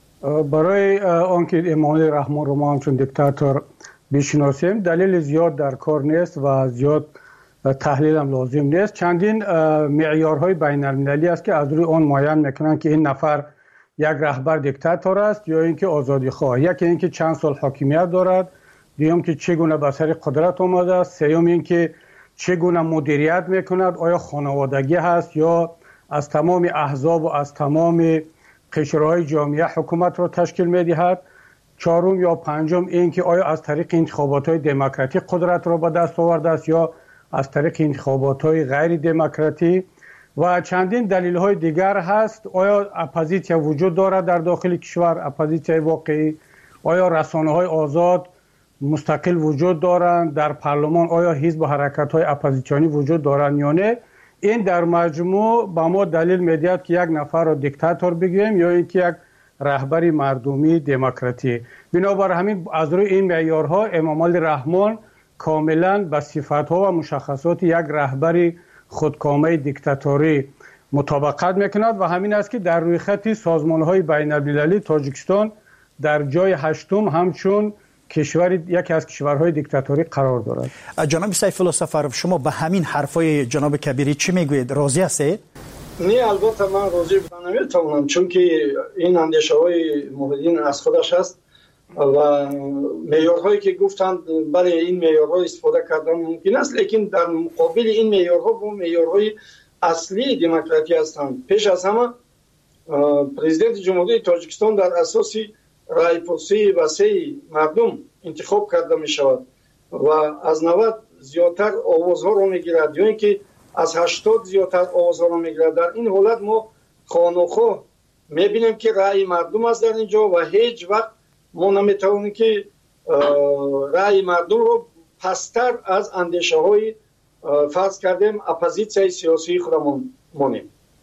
S17: برای آنکه امام علی رحمان رو ما همچون دیکتاتور بشناسیم دلیل زیاد در کار نیست و زیاد تحلیل هم لازم نیست. چندین معیارهای بین المللی است که از روی آن معین میکنند که این نفر یک رهبر دیکتاتور است یا اینکه آزادی خواه. یکی اینکه چند سال حاکمیت دارد، دوم که چگونه به سر قدرت آمده است، سوم اینکه چگونه مدیریت میکند، آیا خانوادگی هست یا از تمام احزاب و از تمام قشرهای جامعه حکومت را تشکیل میدهد، چهارم یا پنجم اینکه آیا از طریق انتخابات‌های دموکراتیک قدرت را به دست آورده است یا از طریق انتخابات‌های غیر دموکراتی و چندین دلیل‌های دیگر هست. آیا اپوزیسیون وجود دارد در داخل کشور، اپوزیسیون واقعی؟ آیا رسانه‌های آزاد مستقل وجود دارند در پارلمان؟ آیا حزب و حرکت‌های اپوزیسیونی وجود دارند یا نه؟ این در مجموع با ما دلیل می‌دهد که یک نفر را دیکتاتور بگوییم یا اینکه یک رهبری مردمی دموکراتی. بنابر همین از روی این معیارها امام علی رحمان کاملا به صفات‌ها و مشخصات یک رهبری خودکامه دیکتاتوری مطابقت میکند و همین است که در روی خط سازمان‌های بین‌المللی تاجیکستان در جای هشتم همچون یکی از کشورهای دیکتاتوری قرار دارد.
S6: جناب سیف الله سفروف، شما به همین حرفای جناب کبیری چی میگویید؟ راضی هستید؟
S16: نه، البته من راضی بودن نمیتونم، چون که این اندیشه های محمدین از خودش هست و معیارهایی که گفتند برای این معیارها استفاده کردن ممکن است، لیکن در مقابل این معیارها با معیارهای اصلی دموکراسی هستند. پیش از همه پرزیدنت جمهوری تاجیکستان در اساس رای پرسی وسیع مردم انتخاب کرده می شود و از 90 زیادتر آوازها را می گیرد یا اینکه از 80 زیادتر آوازها را می گیرد. در این حالت ما خانوخواه می بینیم که رای مردم است در اینجا و هیچ وقت ما نمی توانیم که رای مردم رو پستر از اندیشه های فرض کردیم اپوزیسیون سیاسی خودمون مانیم.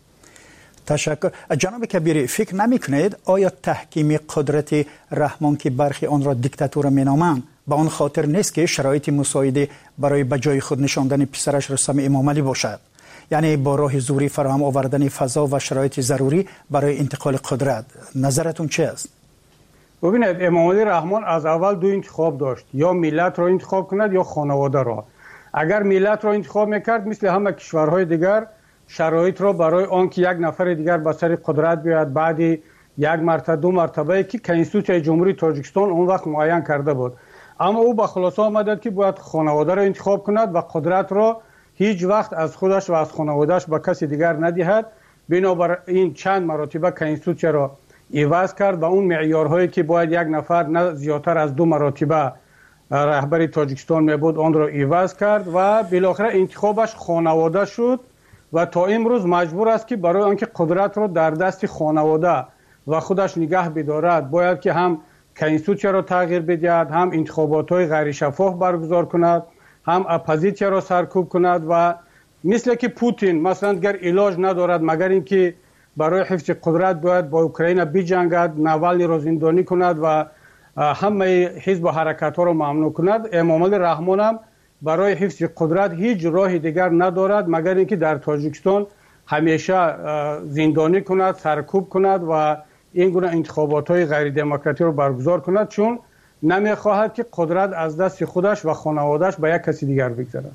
S6: تشکر. جناب کبیری، فکر نمی کنید آیا تحکیم قدرت رحمان که برخی آن را دیکتاتور می نامند به آن خاطر نیست که شرایط مساعده برای به جای خود نشاندن پسرش رستم امام علی باشد؟ یعنی با راه زوری فراهم آوردن فضا و شرایط ضروری برای انتقال قدرت. نظرتون چه است؟
S17: ببینید امام علی رحمان از اول دو انتخاب داشت، یا ملت را انتخاب کند یا خانواده را. اگر ملت را انتخاب میکرد مثل همه کشورهای دیگر شرایط را برای آنکه یک نفر دیگر به سر قدرت بیاید بعد یک مرتبه دو مرتبه که کنستیتوسیون جمهوری تاجیکستان اون وقت معین کرده بود، اما او به خلاصه آمد که باید خانواده را انتخاب کند و قدرت را هیچ وقت از خودش و از خانوادهش به کسی دیگر ندهد. بنابر این چند مرتبه کنستیتوسیون را عوض کرد و اون معیارهایی که باید یک نفر نه زیادتر از 2 مرتبه رهبر تاجیکستان میبود آن را عوض کرد و بالاخره انتخابش خانواده شد و تا امروز مجبور است که برای آنکه قدرت را در دست خانواده و خودش نگه بدارد باید که هم کنستیتوسیون را تغییر بدهد، هم انتخابات‌های غیر شفاف برگزار کند، هم اپوزیسیون را سرکوب کند و مثل که پوتین مثلا گر علاج ندارد مگر اینکه برای حفظ قدرت باید با اوکراین بجنگد، ناوالنی را زندانی کند و همه حزب و حرکت ها را ممنوع کند. امام علی رحمان هم برای حفظ قدرت هیچ راه دیگر ندارد مگر اینکه در تاجیکستان همیشه زندانی کند، سرکوب کند و این گونه انتخابات های غیر دموکراتیک را برگزار کند، چون نمیخواهد که قدرت از دست خودش و خانواده‌اش به یک کسی دیگر بگذرد.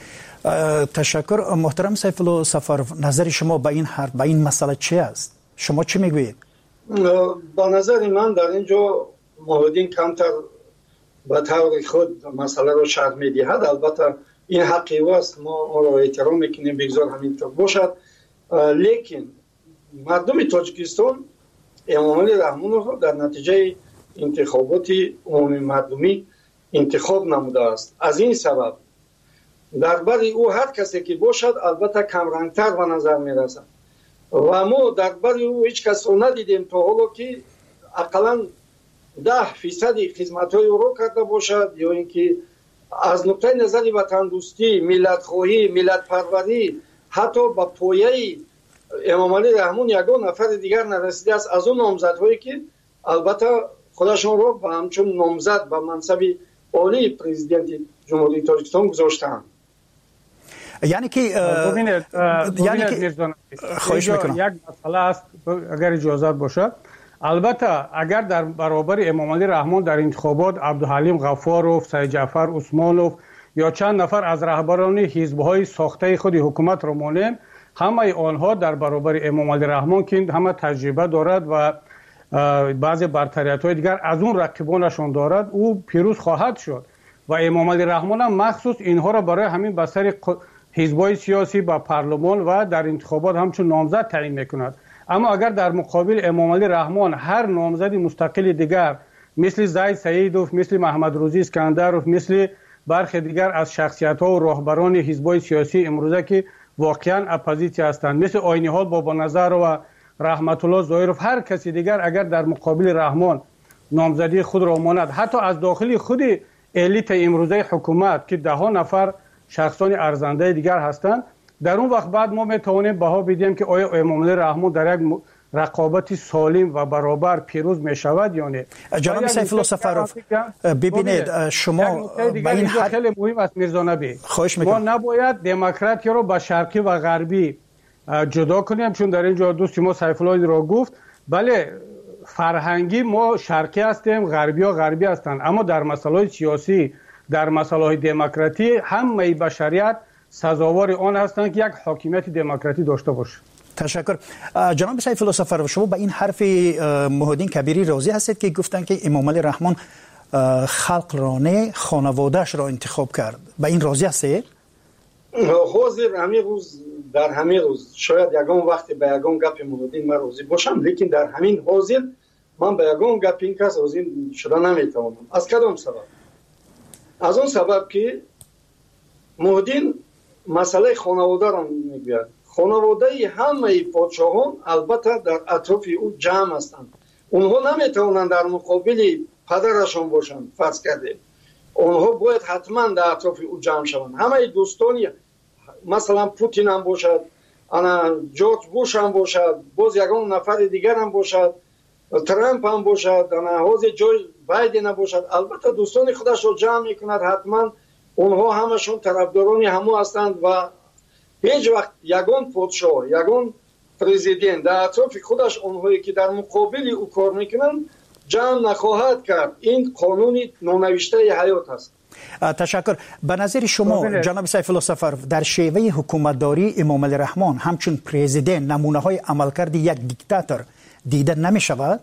S6: تشکر. محترم سیف الله سفرов، نظر شما به این حرف، به این مسئله چی است؟ شما چی میگویید؟
S16: با نظر من در اینجا موحدین کمتر به طور خود مسئله رو شرح میدهد. البته این حقی است، ما را احترام میکنیم بگذار همینطور باشد، لیکن مردم تاجیکستان امام علی رحمان رو در نتیجه انتخابات عمومی مردمی انتخاب نموده است. از این سبب در بر او هر کسی که باشد البته کمرنگتر به نظر میرسد و ما در بر او هیچ کس رو ندیدیم تا حالا که اقلا 10% خدمت‌های او رو کرده باشد یا اینکه از نقطه نظر وطن دوستی، ملت خواهی، ملت پروری حتی با پایه امام علی رحمان یگان نفر دیگر نرسیده است از اون نامزدهایی که البته خودشون رو به همچون نامزد به منصب عالی پرزیدنت جمهوری تاجیکستان گذاشتند.
S6: یعنی که
S17: خواهش میکنم یک مسئله است اگر اجازه باشد. البته اگر در برابر امام علی رحمان در انتخابات عبدالحلیم غفاروف، سید جعفر عثمانوف یا چند نفر از رهبران حزب‌های ساخته خود حکومت را مانیم، همه آنها در برابر امام علی رحمان که همه تجربه دارد و بعضی برتریت‌های دیگر از اون رقیبانشون دارد، او پیروز خواهد شد و امام علی رحمان هم مخصوص اینها را برای همین بسر حزب‌های سیاسی با پارلمان و در انتخابات همچون نامزد تعیین میکند. اما اگر در مقابل امام علی رحمان هر نامزد مستقل دیگر مثل زید سیدوف، مثل محمد روزی اسکندروف، مثل برخی دیگر از شخصیت‌ها و راهبران حزب‌های سیاسی امروزه که واقعا اپوزیسیون هستند مثل آینی‌حال بابا نظر و رحمت الله ظاهرов، هر کسی دیگر اگر در مقابل رحمان نامزدی خود را ماند، حتی از داخل خود الیت امروزه حکومت که 10 نفر شخصان ارزنده دیگر هستند، در اون وقت بعد ما میتوانیم بها بدیم که آیا امام علی رحمان در یک رقابت سالم و برابر پیروز می شود یا نه.
S6: جناب سیف الله سفرов، ببینید شما
S17: به این خیلی مهم است میرزا نبی، ما نباید دموکراتی رو با شرقی و غربی جدا کنیم، چون در اینجا دوست ما سیف الله را گفت بله فرهنگی ما شرقی هستیم، غربی ها غربی هستند، اما در مسائل سیاسی، در مسائل دموکراتی همه بشریت سزاوار آن هستند که یک حاکمیت دموکراتی داشته باشه.
S6: تشکر. جناب سیف الله سفرov، شما به این حرف موحدین کبیری راضی هستید که گفتن که امام علی رحمان خلق رانه خانوادهش را انتخاب کرد؟ به این راضی هستید؟
S16: حاضر همین روز در همین روز شاید یگان وقتی به یگان گپ موحدین من راضی باشم، لیکن در همین حاضر من به یگان گپ این کس راضی شده نمیتوانم. از کدام سبب؟ از اون سبب که موحدین مسئله خانواده را میگوید. خانواده همه پادشاهان البته در اطراف او جمع هستند. اونها نمیتوانند در مقابل پدرشان باشند. فرض کرده اونها باید حتما در اطراف او جمع شوند. همه دوستانی مثلا پوتین هم باشد، انا جورج بوش هم باشد، باز یگان نفر دیگر هم باشد، ترامپ هم باشد، انا حاضر جای بایدن هم باشد، البته دوستان خودش را جمع میکند. حتما اونها همشون طرفداران همو هستند و هیچ وقت یگان پادشاه، یگان پرزیدنت در اطراف خودش اونهایی که در مقابل او کار میکنند جمع نخواهد کرد. این قانون نونوشته حیات است.
S6: تشکر. به نظر شما جناب سیف الله سفرов در شیوه حکومتداری امام علی رحمان همچون پرزیدنت نمونه های عملکرد یک دیکتاتور دیده نمی شود؟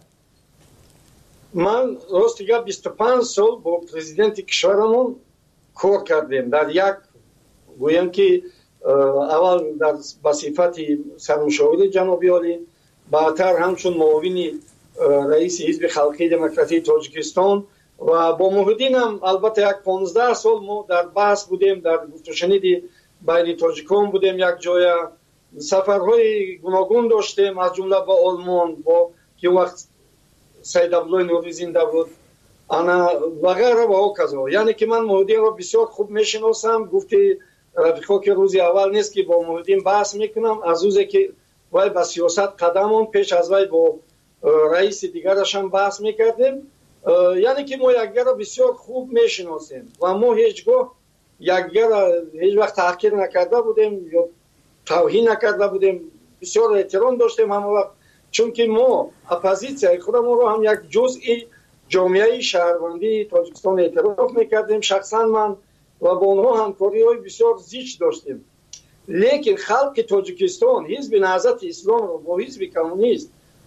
S16: من راستیگه 25 سال با پرزیدنت کشورمون کار کردیم. در یک گویم که اول در بصفت سرمشاور جناب عالی، بعدتر همچون معاون رئیس حزب خلقی دموکراتی تاجیکستان و با محدین هم البته یک 15 سال ما در بحث بودیم، در گفت و شنید بین تاجیکان بودیم. یک جای سفرهای گوناگون داشتیم، از جمله با آلمان، با که وقت سید عبدالله نوری زنده بود، انا وغیره و هکذا. یعنی که من محدین را بسیار خوب میشناسم. گفتی رفیقا که روزی اول نیست که با محدین بحث میکنم، از روزی که وای با سیاست قدمون پیش از وای با رئیس دیگرش هم بحث میکردیم. یعنی که ما یکگر را بسیار خوب میشناسیم و ما هیچگاه یکگر را هیچ وقت تحقیر نکرده بودیم یا توهین نکرده بودیم، بسیار احترام داشتیم همه وقت، چون که ما اپوزیسیای خودمون رو هم یک جزئی جامعه شهروندی تاجیکستان اعتراف میکردیم. شخصا من و با اونها همکاری های بسیار زیچ داشتیم. لیکن خلق تاجیکستان حزب نهضت اسلام رو با حزب کمونیست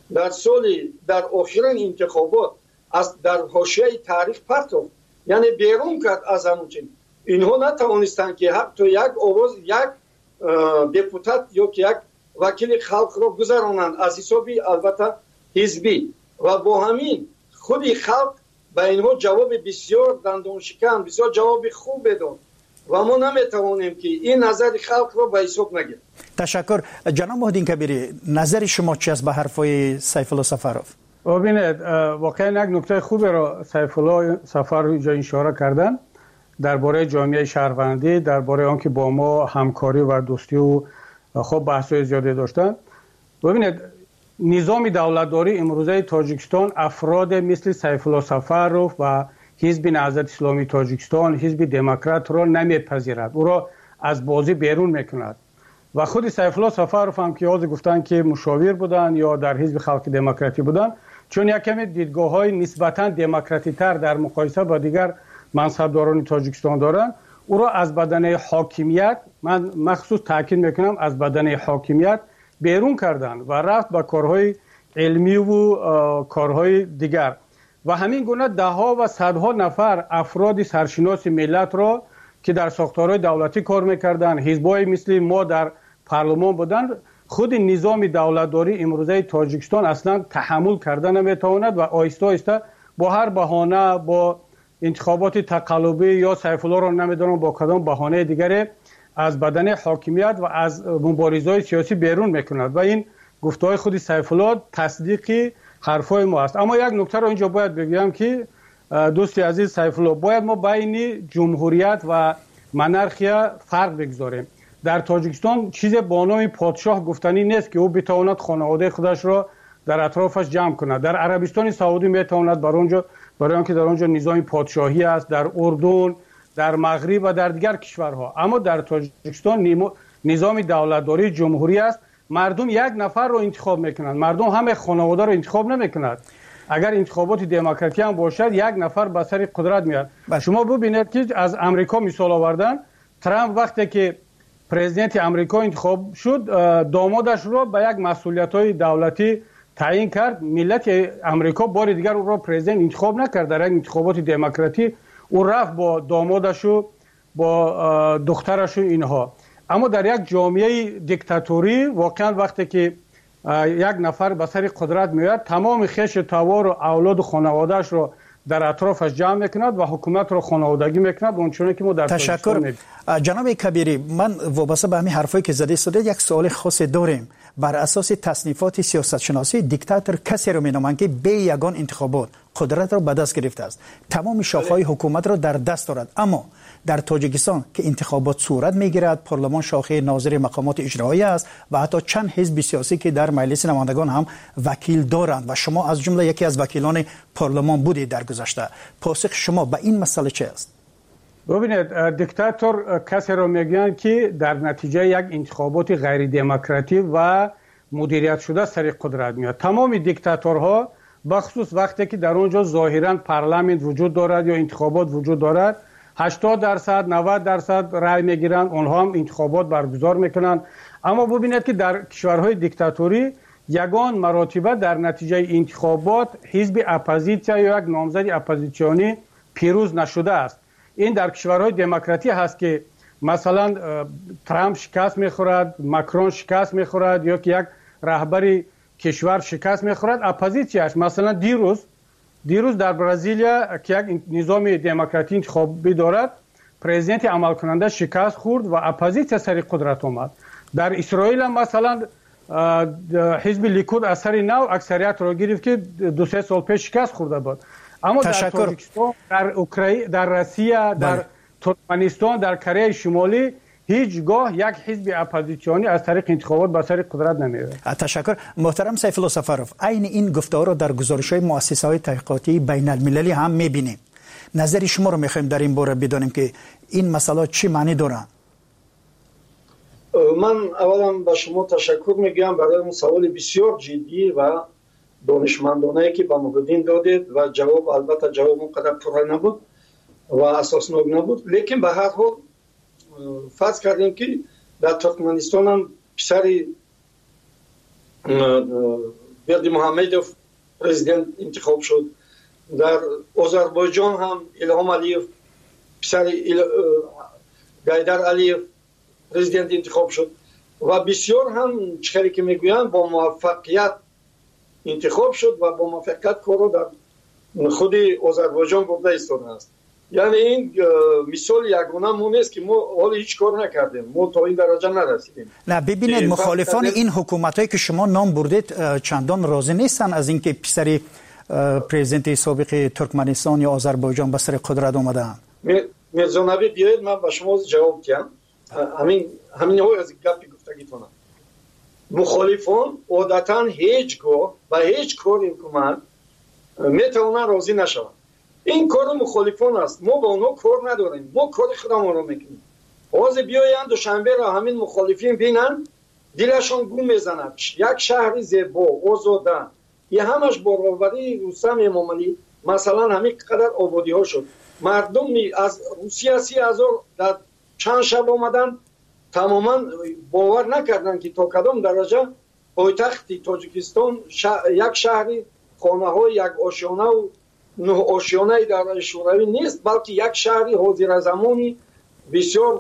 S16: در آخرین انتخابات از در حاشیه تاریخ پرتافت، یعنی بیرون کرد از همون. اینها نتوانستند که حتی یک آواز یک دپوتات یا یک وکیل خلق را گذرانند از حسابی البته حزبی و با همین خودی خلق به اینها جواب بسیار دندان شکن، بسیار جواب خوب داد و ما نمیتوانیم که این نظر خلق را به حساب نگیریم.
S6: تشکر. جناب محدین کبیری، نظر شما چی است به حرفای سیف الله سفرov؟
S17: ببینید واقعا یک نکته خوبی را سیف الله سفرov اینجا اشاره کردن درباره جامعه شهروندی، درباره آنکه با ما همکاری و دوستی و خب بحث‌های زیادی داشتن. ببینید نظام دولتداری امروزه تاجیکستان افراد مثل سیف الله سفرov و حزب نهضت اسلامی تاجیکستان، حزب دموکرات را نمیپذیرد، او را از بازی بیرون میکند و خود سیف الله سفرov هم که گفتن که مشاور بودن یا در حزب خلق دموکراتی بودن، چون یک کمی دیدگاه‌های نسبتاً دموکراتی تر در مقایسه با دیگر منصبداران تاجیکستان دارند، او را از بدن حاکمیت، من مخصوص تاکید میکنم از بدن حاکمیت بیرون کردن و رفت به کارهای علمی و کارهای دیگر و همین گونه ده ها و صدها نفر افراد سرشناس ملت را که در ساختارهای دولتی کار میکردن، حزبای مثل ما در پارلمان بودن، خود نظام دولتداری امروزه تاجیکستان اصلا تحمل کردن نمیتواند و آهسته آهسته با هر بهانه، با انتخابات تقلبی یا سیف الله را نمیدونم با کدام بهانه دیگری از بدن حاکمیت و از مبارزه‌های سیاسی بیرون میکند و این گفته‌های خود سیف الله تصدیق حرفای ما است. اما یک نکته رو اینجا باید بگم که دوستی عزیز سیف الله، باید ما بین جمهوریت و منارخیا فرق بگذاریم. در تاجیکستان چیز با نام پادشاه گفتنی نیست که او بتواند خانواده خودش را در اطرافش جمع کند. در عربستان سعودی میتواند برای آنکه در آنجا نظام پادشاهی است، در اردن، در مغرب و در دیگر کشورها. اما در تاجیکستان نظام دولتداری جمهوری است. مردم یک نفر رو انتخاب میکنند، مردم همه خانواده رو انتخاب نمیکنند. اگر انتخابات دموکراتی هم باشد یک نفر به سر قدرت میاد. شما ببینید که از امریکا مثال آوردن، ترامپ وقتی که پرزیدنت امریکا انتخاب شد، دامادش رو به یک مسئولیت‌های دولتی تعیین کرد. ملت امریکا بار دیگر او را پرزیدنت انتخاب نکرد. در یک انتخابات دموکراتی او رفت با دامادش و با دخترش و اینها. اما در یک جامعه دیکتاتوری واقعا وقتی که یک نفر به سر قدرت میاد، تمام خویش توار و اولاد و خانواده‌اش رو در اطرافش جمع میکند و حکومت رو خانوادگی میکند. اونچنانی که ما در
S6: تشکر. جناب کبیری، من وابسته به همین حرفایی که زده شده یک سوال خاص داریم. بر اساس تصنیفات سیاست شناسی دیکتاتور کسی رو مینامند که به یگان انتخابات قدرت را به دست گرفته است، تمام شاخه‌های حکومت را در دست دارد. اما در تاجیکستان که انتخابات صورت میگیرد، پارلمان شاخه ناظر مقامات اجرایی است و حتی چند حزب سیاسی که در مجلس نمایندگان هم وکیل دارند و شما از جمله یکی از وکیلان پارلمان بودید در گذشته. پاسخ شما به این مسئله چه است؟
S17: ببینید، دیکتاتور کسی را میگن که در نتیجه یک انتخابات غیر دموکراتی و مدیریت شده سر قدرت میاد. تمام دیکتاتورها بخصوص وقتی که در اونجا ظاهرا پارلمان وجود دارد یا انتخابات وجود دارد 80% 90% رای میگیرن، اونها هم انتخابات برگزار میکنن. اما ببینید که در کشورهای دیکتاتوری یگان مراتبه در نتیجه انتخابات حزب اپوزیسیا یا یک نامزد اپوزیسیونی پیروز نشده است. این در کشورهای دموکراتی هست که مثلا ترامپ شکست میخورد، ماکرون شکست میخورد یا که یک رهبری کشور شکست میخورد، اپوزیسیاش مثلا دیروز در برزیلیا که یک نظام دموکراتی انتخابی دارد، پرزیدنت عمل کننده شکست خورد و اپوزیسیا سر قدرت آمد. در اسرائیل مثلا حزب لیکود از سر نو اکثریت را گرفت که 2-3 سال پیش شکست خورده بود. اما در تاجیکستان، در اوکراین، در روسیه، در ترکمنستان، در کره شمالی هیچگاه یک حزب اپوزیسیونی از طریق انتخابات به سر قدرت نمیاد.
S6: تشکر. محترم سیف الله سفرов، عین این گفتار را در گزارش‌های مؤسسه‌های تحقیقاتی بین المللی هم می‌بینیم. نظر شما رو می‌خوایم در این باره بدونیم که این مسئله چی معنی دارند.
S16: من اولا به شما تشکر میگم برای اون سوال بسیار جدی و دانشمندانه که به ما دادید و جواب البته جواب اونقدر پره نبود و اساسناک نبود، لیکن به هر حال فرض کردیم که در ترکمنستان هم پسر برد محمدوف پرزیدنت انتخاب شد، در آذربایجان هم الهام علیف پسر گایدر علیف پرزیدنت انتخاب شد و بسیار هم چیزی که میگویند با موفقیت انتخاب شد و با موفقیت کارو در خود آذربایجان برده ایستاده است. یعنی این مثال یگانه مون است که ما حالا هیچ کار نکردیم، ما تا این درجه نرسیدیم.
S6: نه ببینید مخالفان این حکومتایی که شما نام بردید چندان راضی نیستن از اینکه پسر پرزیدنت سابق ترکمنستان یا آذربایجان به سر قدرت اومدن.
S16: میرزا نوید بیاید من به شما جواب بدم. همین های از گپی گفتگیتونم. مخالفان عادتا هیچگاه و هیچ کار حکومت میتونن راضی نشون. این کار مخالفان است، ما با اونا کار نداریم، ما کار خودمون رو میکنیم. باز بیایند دوشنبه را همین مخالفین بینن دلشان گم میزنند. یک شهر زیبا آزاده یه همش برابری رستم امامعلی مثلا همین قدر آبادی ها شد، مردم از روسیه 30,000 در چند شب آمدن، تماما باور نکردن که تا کدام درجه پایتخت تاجیکستان یک شهری خانه های یک آشیانه و نه آشیانه در شوروی نیست، بلکه یک شهری حاضر زمانی بسیار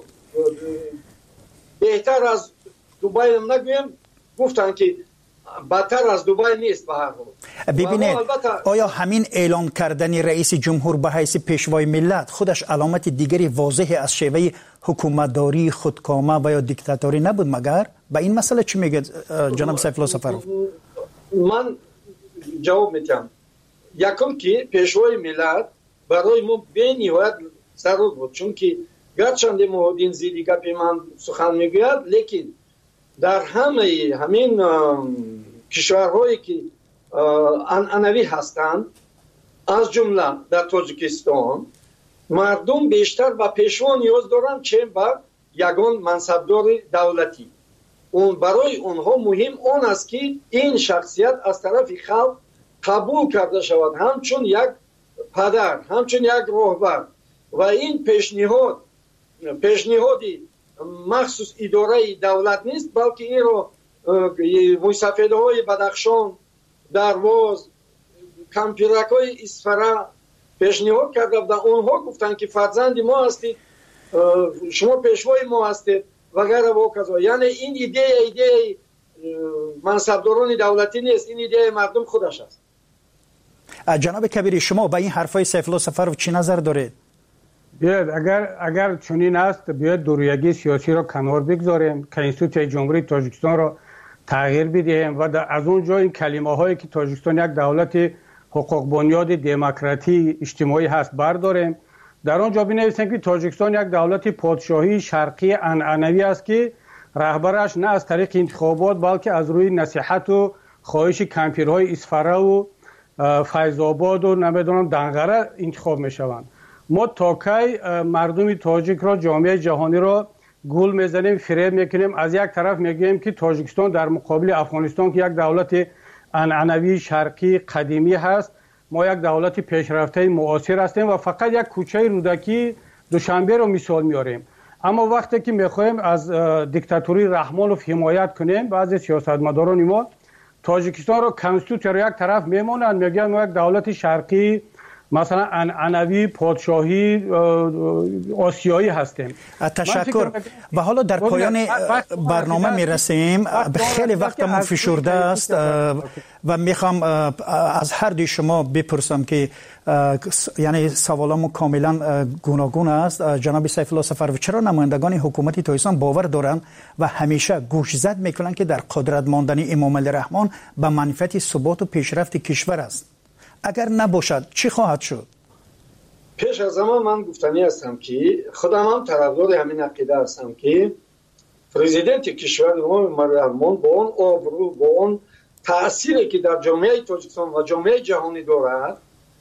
S16: بهتر از دبی هم نگویم، گفتن که بدتر از دبی نیست. به هر حال
S6: ببینید آیا همین اعلان کردن رئیس جمهور به حیث پیشوای ملت خودش علامت دیگری واضح از شیوه حکومتداری خودکامه و یا دیکتاتوری نبود مگر؟ به این مسئله چی میگه جناب سیف الله سفرov؟
S16: من جواب میدم. یکم که پیشوای ملت برای ما به نهایت ضرور بود، چون که گرچند مهدین زیدی گپی من سخن میگوید، لیکن در همین کشورهایی که عنعنوی هستند از جمله در تاجیکستان مردم بیشتر به پیشوا نیاز دارند چه به یگان منصبدار دولتی. اون برای اونها مهم آن است که این شخصیت از طرف خلق قبول کرده شود همچون یک پدر، همچون یک راهبر و این پیشنهادی مخصوص اداره دولت نیست، بلکه این رو موسفیده های بدخشان، درواز، کمپیرک های اصفره پیشنهاد کرده و اونها گفتن که فرزند ما هستید، شما پیشوای ما هستید و غیره و کذا. یعنی این ایده منصبداران دولتی نیست، این ایده مردم خودش است.
S6: جناب کبیری شما با این حرفای سیف الله سفرov چی نظر دارید؟
S17: بیاید اگر چنین است بیاید دوریگی سیاسی را کنار بگذاریم، کنستیتوسیون جمهوری تاجیکستان را تغییر بدهیم و از اونجا این کلمه هایی که تاجیکستان یک دولت حقوق بنیاد دموکراتی اجتماعی هست برداریم، در آنجا بنویسیم که تاجیکستان یک دولت پادشاهی شرقی عنعنوی است که رهبرش نه از طریق انتخابات بلکه از روی نصیحت و خواهش کمپیرهای اصفره و فیض‌آباد و نمیدونم دنقره انتخاب میشوند. ما تا کی مردم تاجیک را، جامعه جهانی را گول میزنیم، فریب میکنیم؟ از یک طرف میگیم که تاجیکستان در مقابل افغانستان که یک دولت عنعنوی شرقی قدیمی هست. ما یک دولت پیشرفته معاصر هستیم و فقط یک کوچه رودکی دوشنبه رو مثال میاریم. اما وقتی که میخوایم از دیکتاتوری رحمانوف حمایت کنیم، بعضی سیاستمداران ما تاجیکستان رو کانستیتوسیون رو یک طرف میمونن، میگن ما یک دولت شرقی مثلا عنعنوی پادشاهی آسیایی هستیم.
S6: تشکر. و حالا در پایان برنامه میرسیم. خیلی وقتمون فشرده است و میخوام از هر دوی شما بپرسم که یعنی سوالامو کاملا گوناگون است. جناب سیف الله صفروی، چرا نمایندگان حکومت تاجیکستان باور دارند و همیشه گوشزد میکنن که در قدرت ماندن امام علی رحمان به منفعت ثبات و پیشرفت کشور است؟ اگر نباشد چی خواهد شد؟
S16: پیش از همه من گفتنی هستم که خودم هم طرفدار همین عقیده هستم که پرزیدنت کشور امام علی رحمان با اون آبرو، با اون تأثیری که در جامعه تاجیکستان و جامعه جهانی دارد،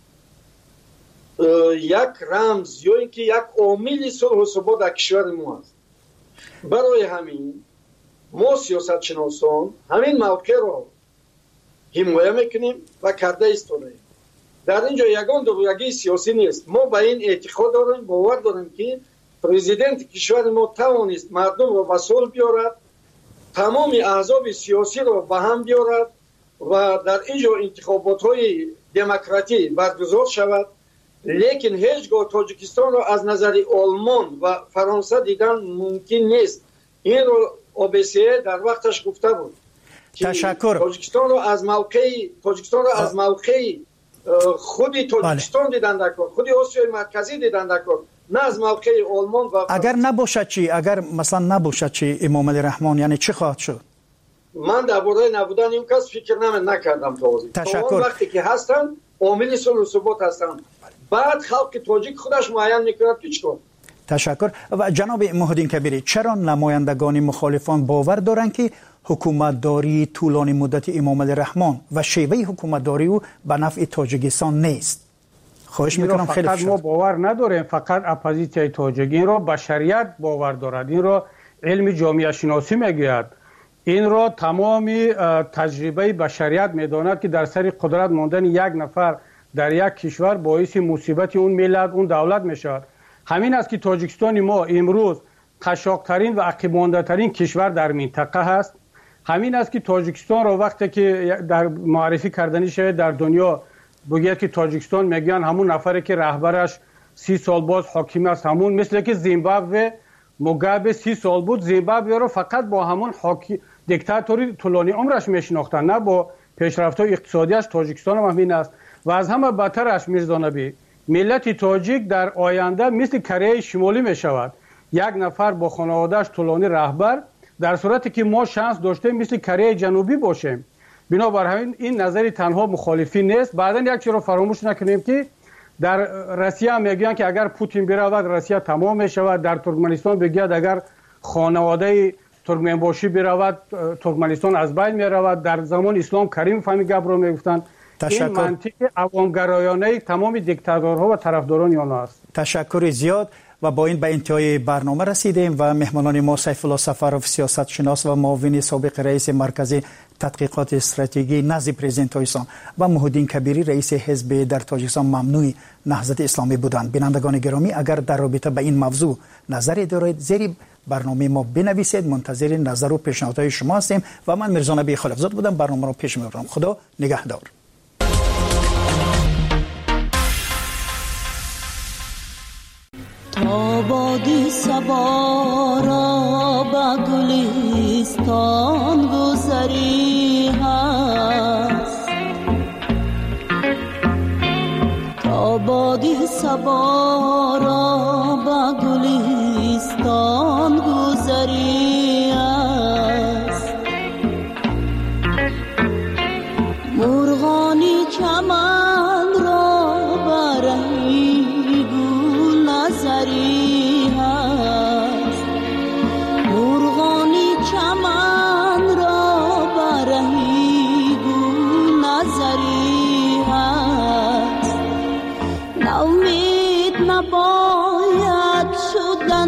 S16: یک رمز یا اینکه یک عامل صلح و ثبات در کشور ما است. برای همین ما سیاستشناسان همین موقع رو حمایت میکنیم و کرده ایستادیم. در اینجا یگان دویگی سیاسی نیست. ما به این اعتقاد داریم، باور داریم که پرزیدنت کشور ما توانست مردم رو به صلح بیارد، تمام احزاب سیاسی رو به هم بیارد و در اینجا انتخابات‌های دموکراتی برگزار شود. لیکن هیچگاه تاجیکستان رو از نظر آلمان و فرانسه دیدن ممکن نیست. این رو OBSE در وقتش گفته بود.
S6: تشکر.
S16: تاجیکستان رو از موقع خودی تاجیکستان دیدن در کار، خودی آسیای مرکزی دیدن در کار، نه از موقع آلمان و
S6: اگر نباشد چی؟ اگر مثلا نباشد چی امام علی رحمان، یعنی چی خواهد شد؟
S16: من درباره نبودن این کس فکر نکردم تا حاضر.
S6: تشکر.
S16: وقتی که هستن عامل صلح و ثبات هستن، بعد خلق تاجیک خودش معین میکند که چطور.
S6: تشکر. و جناب محدین کبیری، چرا نمایندگان مخالفان باور دارند که حکومتداری طولانی مدت امام علی رحمان و شیوه حکومتداری او به نفع تاجیکستان نیست؟ خواهش میکنم خیلی
S17: فقط ما باور نداریم، فقط اپوزیسیون تاجیک این رو بشریت باور دارد، این رو علم جامعه شناسی میگوید، این رو تمام تجربه بشریت میداند که در سر قدرت ماندن یک نفر در یک کشور باعث مصیبت اون ملت، اون دولت میشود. همین است که تاجیکستان ما امروز قشاق‌ترین و عقب‌مانده‌ترین کشور در منطقه هست. همین است که تاجیکستان رو وقتی که در معرفی کردنی شود در دنیا بگید که تاجیکستان میگن همون نفری که رهبرش 30 سال باز حاکم است، همون مثل که زیمبابوه موگابه 30 سال بود، زیمبابوه رو فقط با همون دیکتاتوری طولانی عمرش میشناختن، نه با پیشرفت‌های اقتصادیش. تاجیکستان هم همین است و از همه بدترش میرزا نبی، ملت تاجیک در آینده مثل کره شمالی میشود، یک نفر با خانواده‌اش طولانی رهبر، در صورتی که ما شانس داشتیم مثل کره جنوبی باشیم. بنابراین این نظری تنها مخالفی نیست. بعداً یک چیز رو فراموش نکنیم که در روسیه میگن که اگر پوتین برود روسیه تمام میشود، در ترکمنستان بگید اگر خانواده ترکمنباشی برود ترکمنستان از بین میرود. در زمان اسلام کریم فهمی گپ رو میگفتن. این منطق عوامگرایانه تمام دیکتاتورها و طرفداران آنها است.
S6: تشکر زیاد. و با این به انتهای برنامه رسیدیم و مهمانان ما سیف الله صفروی سیاست شناس و معاون سابق رئیس مرکز تحقیقات استراتژی نزد پرزیدنت تاجیکستان و محدین کبیری رئیس حزب در تاجیکستان ممنوع نهضت اسلامی بودند. بینندگان گرامی، اگر در رابطه به این موضوع نظری دارید زیر برنامه ما بنویسید. منتظر نظر و پیشنهادهای شما هستیم و من میرزا نبی خالقزاد بودم، برنامه رو پیش میبرم. خدا نگهدار.
S18: تا بادی صبا را به گلستان گذری هست، تا بادی صبا را به گلستان گذری هست، مرغانی چمن را برهی گل نظری هست، مرغانی چمن را برهی گل نظری هست، ناامید نباید شدن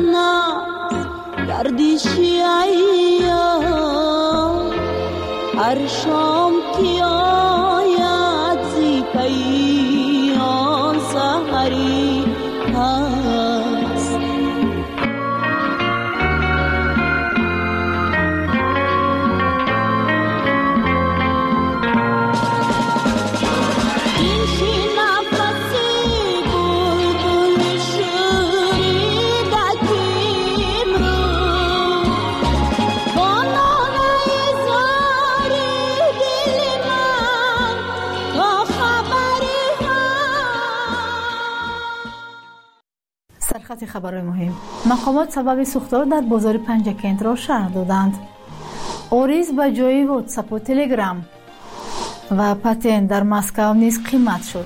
S18: گردشی ایام، هر شام که هست.
S1: سرخط خبرهای مهم. مقامات سبب سوختار در بازار پنجکند را شرح دادند. اوریز به جای واتساپ و تلگرام و پتنت در مسکو نیز قیمت شد.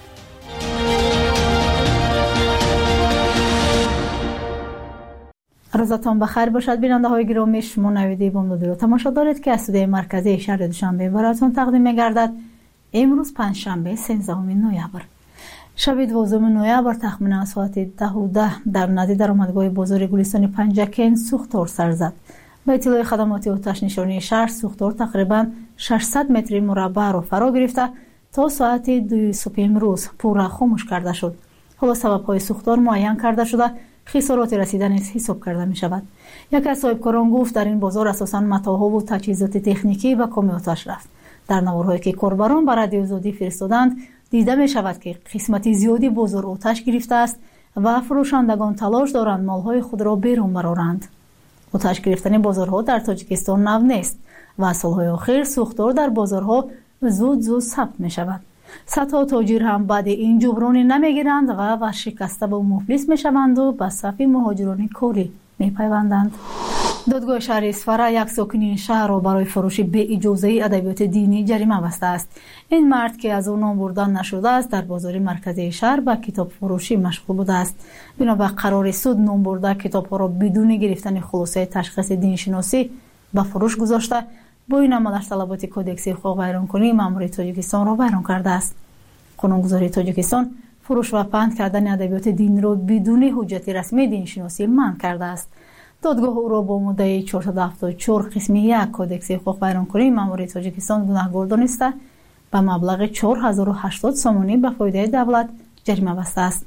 S1: روزتان بخیر باشد بیننده های گرامی. شما نویده بامدادی را تماشا دارید که از استودیوی مرکزی شهر دوشنبه براتون تقدیم می‌گردد. امروز پنجشنبه 13 نوامبر. شب 12 نوامبر تخمیناً ساعت 10:10 در نزدیک درآمدگاه بازار گلستان پنجکند سوختار سر زد. به اطلاع خدمات آتش نشانی شهر سوختار تقریباً 600 متر مربع را فرا گرفته تا ساعت 2 صبح امروز پورا خاموش کرده شد. حالا سبب‌های سوختار معین کرده شده، خسارات رسیده نیز حساب کرده می شود. یکی از صاحبکاران گفت در این بازار اساساً متاحها و تجهیزات تکنیکی به کام آتش رفت. در نوارهایی که کاربران به رادیو آزادی فرستادند دیده می شود که قسمت زیادی بازار آتش گرفته است و فروشندگان تلاش دارند مالهای خود را بیرون برآورند. آتش گرفتن بازارها در تاجیکستان نو نیست و سالهای اخیر سوختار در بازارها زود ثبت می شود. صدها تاجر هم بعد این جبرانی نمیگیرند و شکسته و مفلس می شوند و به صف مهاجران کاری می پیوندند. دادگاه شهر اصفهان یک ساکن شهر را برای فروش بی اجازه ادبیات دینی جریمه بسته است. این مرد که از او نام بردن نشده است در بازار مرکزی شهر به کتاب فروشی مشغول بوده است. بنا به قرار سود نام برده کتاب‌ها را بدون گرفتن خلاصه تشخیص دینشناسی به فروش گذاشته. با این عملش طلبات کودکس حقوق ویرانکنی ماموری تاجیکستان را ویران کرده است. قانونگذاری تاجیکستان فروش و پند کردن ادبیات دین را بدون حجت رسمی دینشناسی منع کرده است. دادگاه او را با مدعی 474 قسم 1 کودکس حقوق ویرانکنی ماموری تاجیکستان گناهکار دانسته به مبلغ 4080 سومانی به فایده دولت جریمه بسته است.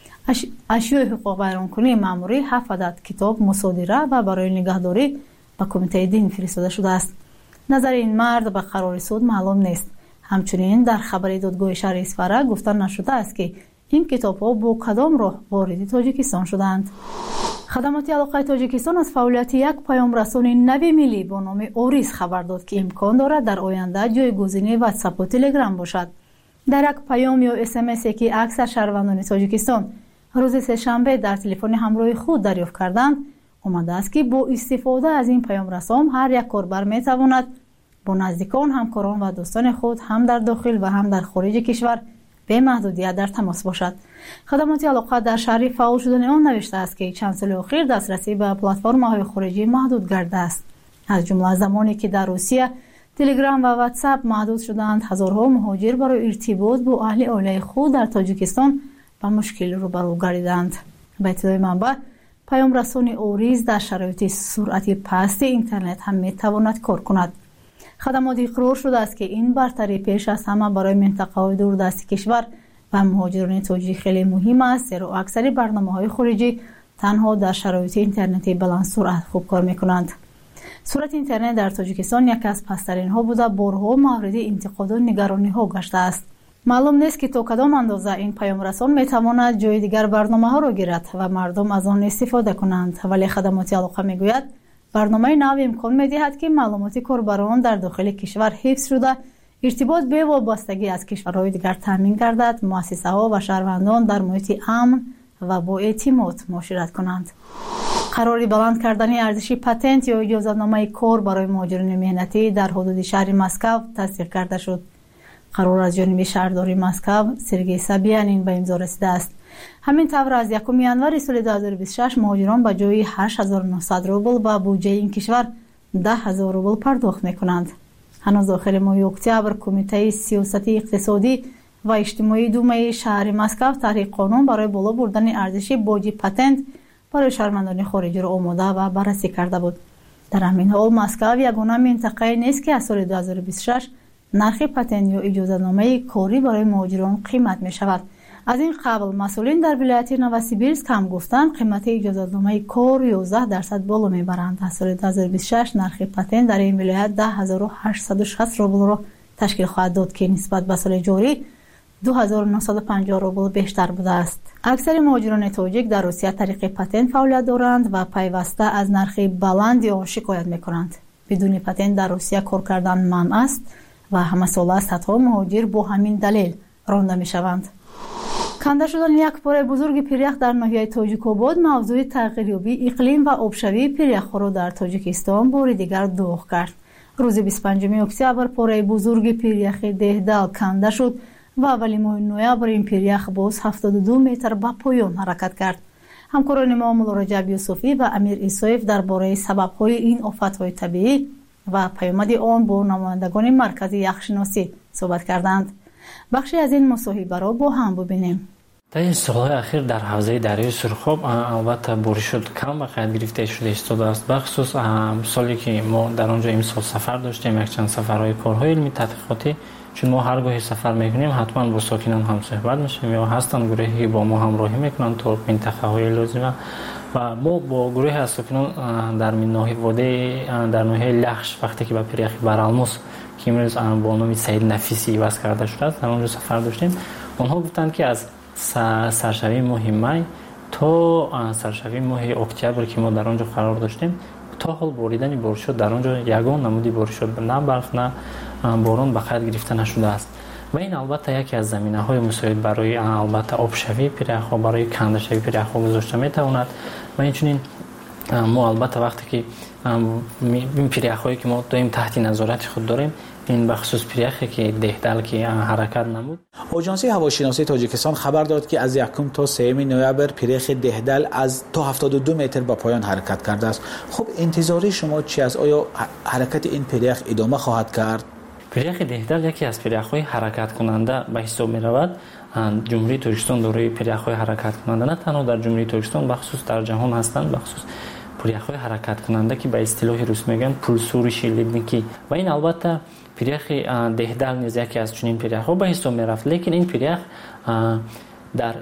S1: اشیاء حقوق ویرانکنی ماموری 7 عدد کتاب مصادره و برای نگهداری به کمیته دین فرستاده شده است. نظر این مرد به قرار سود معلوم نیست. همچنین در خبر دادگاه شهر اصفهان گفته نشده است که این کتاب‌ها با کدام راه وارد تاجیکستان شدند. خدمات علاقه تاجیکستان از فعالیت یک پیامرسان نوی ملی با نام اوریز خبر داد که امکان دارد در آینده جایگزین واتساپ و تلگرام باشد. در یک پیام یا SMS که اکثر شهروندان تاجیکستان روز سه‌شنبه در تلفن همراه خود دریافت کردند، آمده است که با استفاده از این پیامرسان هر یک کاربر می‌تواند با نزدیکان، همکاران و دوستان خود هم در داخل و هم در خارج کشور به محدودیت در تماس باشد. خدمات علاقه در شهر فعال شدن آن نوشته است که چند سال اخیر دسترسی به پلتفرم‌های خارجی محدود گردیده است. از جمله زمانی که در روسیه تلگرام و واتساپ محدود شدند، هزارها مهاجر برای ارتباط با اهل عائله خود در تاجیکستان با مشکل روبرو گردیدند. به اطلاع منبع، پیامرسان اوریز در شرایط سرعت پست اینترنت هم می‌تواند کار کند. خدمات اقرار شده است که این برتری پیش از همه برای منطقه‌های دوردست کشور و مهاجران تاجیک خیلی مهم است، زیرا اکثر برنامه‌های خارجی تنها در شرایط اینترنتی بلند سرعت خوب کار می‌کنند. سرعت اینترنت در تاجیکستان یکی از پست‌ترین‌ها بوده بارها مورد انتقاد و نگرانی‌ها گشته است. معلوم نیست که تا کدام اندازه این پیامرسان می‌تواند جای دیگر برنامه‌ها را گیرد و مردم از آن استفاده کنند، ولی خدمات علاقه می‌گوید برنامه نو امکان می‌دهد که معلومات کاربران در داخل کشور حفظ شده ارتباط به وابستگی از کشورهای دیگر تامین گردد، مؤسسه‌ها و شهروندان در محیط امن و با اعتماد معاشرت کنند. قرار بلند کردن ارزش پتنت یا اجازه‌نامه کار برای مهاجران مهنتی در حدود شهر مسکو تصدیق کرده شد. قرار از جانب شهرداری مسکو سرگئی سابیانین به امضا رسیده است. همین طور از 1 ژانویه سال 2026 مهاجران به جای 8900 روبل به بودجه این کشور 10000 روبل پرداخت می‌کنند. هنوز داخل ماه اکتبر کمیته سیاستی اقتصادی و اجتماعی دومه شهر مسکو طرح قانون برای بالا بردن ارزش باج پتنت برای شهروندان خارجی را آماده و بررسی کرده بود. در همین حال مسکو یگانه منطقه نیست که از سال 2026 نرخ پتنت یا اجازه‌نامه کاری برای مهاجران قیمت می شود. از این قبل مسئولین در ولایت نوسیبیرسک هم گفتند قیمت اجازتنامه کار 11% بالا میبرند. از سال 2026 نرخ پتنت در این ولایت 10860 روبل را تشکیل خواهد داد که نسبت به سال جاری 2950 روبل بیشتر بوده است. اکثر مهاجران تاجیک در روسیه طریق پتنت فعالیت دارند و پیوسته از نرخ بلند آن شکایت میکنند. بدون پتنت در روسیه کار کردن ممنوع است و همه سال است صدها مهاجر با همین دلیل رانده میشوند. کنده شدن یک پاره بزرگ پیریخ در ناحیه تاجیک‌آباد موضوع تغییریابی اقلیم و آبشوی پیریخ‌ها را در تاجیکستان بار دیگر دوغ کرد. روز 25 اکتبر پاره بزرگ پیریخ دهدل کنده شد و اولی ماه نوامبر این پیریخ باز 72 متر به پایان حرکت کرد. همکاران ما مولا رجب یوسفی و امیر ایسایف درباره سبب‌های این آفت‌های طبیعی و پیامد آن با نمایندگان مرکز یخشناسی صحبت کردند. بخشی از این مصاحبه را با هم ببینیم.
S2: در این سالهای اخیر در حوزه دریای سرخاب البته بارش کم و قید گرفته شده ایستاده است. بخصوص سالی که ما در آنجا امسال سفر داشتیم، یک چند سفرهای کارهای علمی تحقیقاتی، چون ما هر گاهی سفر میکنیم حتما با ساکنان هم صحبت میشیم یا هستن گروهی با ما همراهی میکنن تا منطقه های لازمه و ما با گروه از ساکنان در ناحیه وادی در ناحیه لخش وقتی که به پیریخ برالموس که امروز با نام سید نفیسی وصل کرده شده است در اونجا سفر داشتیم. آنها گفتند که از سرشوی ماه می تا سرشوی ماه اکتبر که ما در آنجا قرار داشتیم تا حال باریدن بارش در آنجا یگان نمودی بارش نه برف نه باران به قید گرفته نشده است و این البته یکی از زمینه‌های مساعد برای البته آبشوی پیریخ‌ها برای کنده‌شوی پیریخ‌ها گذاشته می‌تواند و اینچنین ما البته وقتی که این پیریخ‌هایی که ما دائم تحت نظارت خود داریم این بخصوص پیریخی که دهدل که حرکت نمود.
S3: آژانس هواشناسی تاجیکستان خبر داد که از 1 تا 3 نوامبر پیریخ دهدل از تا 72 متر به پایان حرکت کرده است. خب انتظاری شما چی است؟ آیا حرکت این پیریخ ادامه خواهد کرد؟
S2: پیریخ دهدل یکی از پیریخ‌های حرکت کننده به حساب می‌رود. جمهوری تاجیکستان دارای پیریخ‌های حرکت کننده نه تنها در جمهوری تاجیکستان بخصوص در جهان هستند، بخصوص پیریخ‌های حرکت کننده که به اصطلاح روس میگن پولسور شیلیدنیکی و این البته پیریخ دهدل نیز یکی از چنین پیریخ‌ها به حساب می‌رفت. لیکن این پیریخ در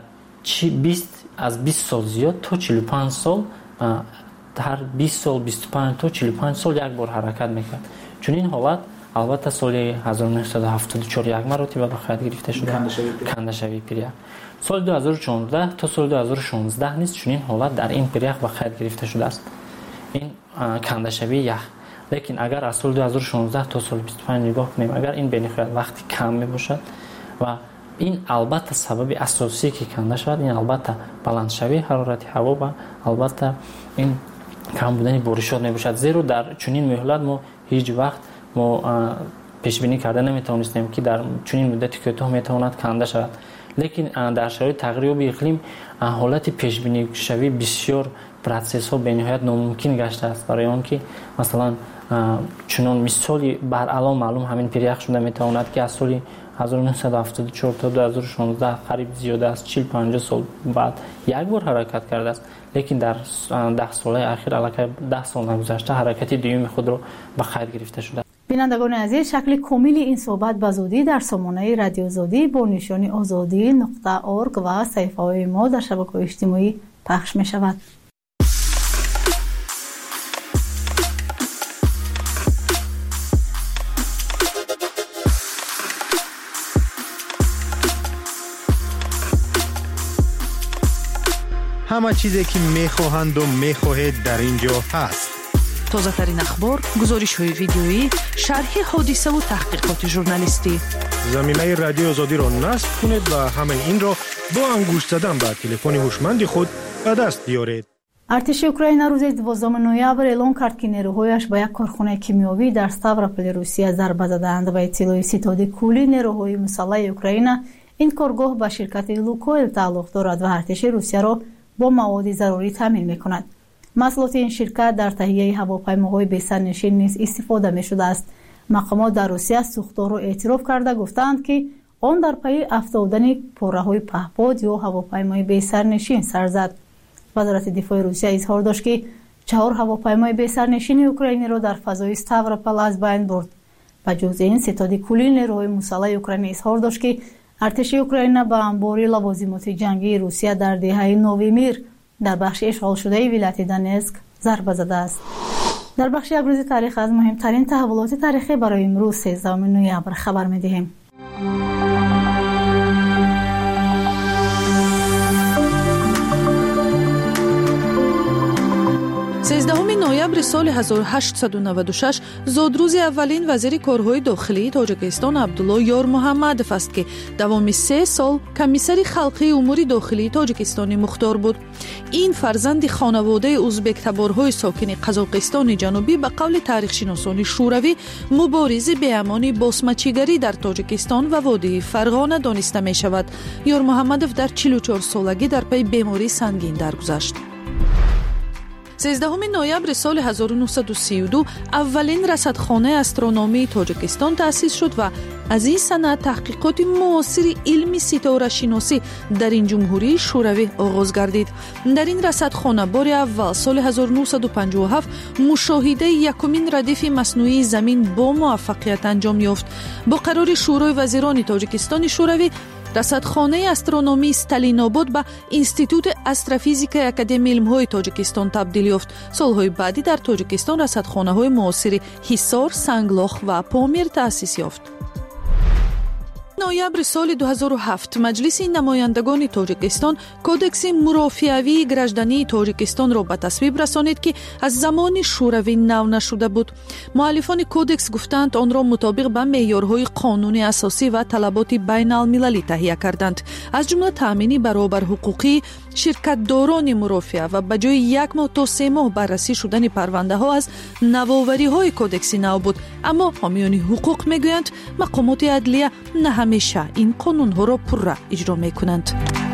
S2: 20 سال زیاد تا 45 سال هر 20 سال 25 تا 45 سال یک بار حرکت می‌کرد. چون این حالت البته سال 1974 یک مرتبه به قید گرفته شده کنده‌شوی پیریخ. سال 2014 تا سال 2016 نیز چنین حالت در این پیریخ به قید گرفته شده است. این کنده‌شوی یخ. لیکن اگر از سال 2016 تا سال 25 نگاه کنیم اگر این بین‌المللی وقتی کم میباشد و این البته سبب اساسی که کنده شود این البته بلندشوی حرارت هوا و البته این کم بودن بارشات میباشد. زیرا در چنین مهلت ما هیچ وقت ما پیش بینی کرده نمیتونستیم که در چنین مدتی کوتاه میتواند کنده شود. لیکن در شرایط تغییر اقلیم حالت پیش بینی شوی بسیار پروسس ها به نهایت ناممکن گشته است برای آن که مثلا چنان مثالی بر الان معلوم همین پیریخ شده میتواند که از سال 1974 تا 2016 قریب زیاده است 40-50 سال بعد یک بار حرکت کرده است. لیکن در 10 سال اخیر علاوه 10 سال نگذشته حرکت دوم خود را به قید گرفته شده.
S1: بینندگان عزیز شکل کامل این صحبت به زودی در سامانه رادیو آزادی با نشانی azadi.org و صفحه‌های ما در شبکه‌های اجتماعی پخش می شود.
S4: همه چیزی که میخواهند و میخواهید در اینجا هست.
S5: تازه ترین اخبار، گزارش های ویدیویی، شرح حادثه و تحقیقات ژورنالیستی.
S4: زمینه رادیو آزادی را نصب کنید و همه این را با انگشت زدن به تلفن هوشمند خود به دست بیارید.
S1: ارتش اوکراین روز 12 نوامبر اعلام کرد که نیروهایش به یک کارخانه کیمیاوی در ستاوروپول روسیه ضربه زدند و اطلاع ستاد کلی نیروهای مسلح اوکراین این کارگاه به شرکت لوکویل تعلق دارد و ارتش روسیه را با مواد ضروری تامین می‌کند. محصولات این شرکت در تهیه هواپیماهای بی‌سرنشین نیز استفاده می‌شده است. مقامات در روسیه سوختار را اعتراف کرده گفتند که آن در پی افتادن پره‌های پهپاد یا هواپیمای بی‌سرنشین سر زد. وزارت دفاع روسیه اظهار داشت که 4 هواپیمای بی‌سرنشین اوکراینی را در فضای ستاوروپول از بین برد. به جز این ستاد کلی نیروهای مسلح اوکراین اظهار داشت که ارتش اوکراین با انبار لوازمات جنگی روسیه در دهه نوامبر در بخش اشغال شده ولایت دونتسک ضربه زده است. در بخش ابرز تاریخ از مهمترین تحولات تاریخی برای امروز 13 نوامبر خبر می‌دهیم.
S5: 13 نوامبر سال 1896 زادروزی اولین وزیر کارهای داخلی تاجیکستان عبدالله یار محمدов است که دوامی 3 سال کمیسر خلقی امور داخلی تاجیکستان مختار بود. این فرزند خانواده ازبک تبارهای ساکن قزاقستان جنوبی به قول تاریخشناسان شوروی مبارز به امان باسمچیگری در تاجیکستان و وادی فرغانه دانسته می شود. یار محمدов در 44 سالگی در پی بیماری سنگین درگذشت. 13 نوامبر سال 1932 اولین رصدخانه استرونومی تاجیکستان تأسیس شد و از این سنه تحقیقات معاصر علمی ستاره شناسی در این جمهوری شوروی آغاز گردید. در این رصدخانه بار اول سال 1957 مشاهده یکمین ردیف مصنوعی زمین با موفقیت انجام یافت. با قرار شورای وزیران تاجیکستان شوروی رصدخانه استرونومی استالیناباد به اینستیتوت استروفیزیک اکادمی علم‌های تاجیکستان تبدیل یافت. سالهای بعدی در تاجیکستان رصدخانه‌های معاصر حصار، سنگلاخ و پامیر تأسیس یافت. نوامبر سال 2007 مجلس نمایندگان تاجیکستان کودکس مرافعه‌ای گراجدانی تاجیکستان را به تصویب رسانید که از زمان شوروی نو نشده بود. مؤلفان کودکس گفتند آن را مطابق به معیارهای قانون اساسی و طلبات بین المللی تهیه کردند، از جمله تامین برابر حقوقی شرکت‌داران مرافعه و به جای 1 ماه تا 3 ماه بررسی شدن پرونده ها از نوآوری‌های کودکس نو بود. اما حامیان حقوق میگویند مقامات عدلیه نه همیشه این قانون‌ها را پررا اجرا می‌کنند.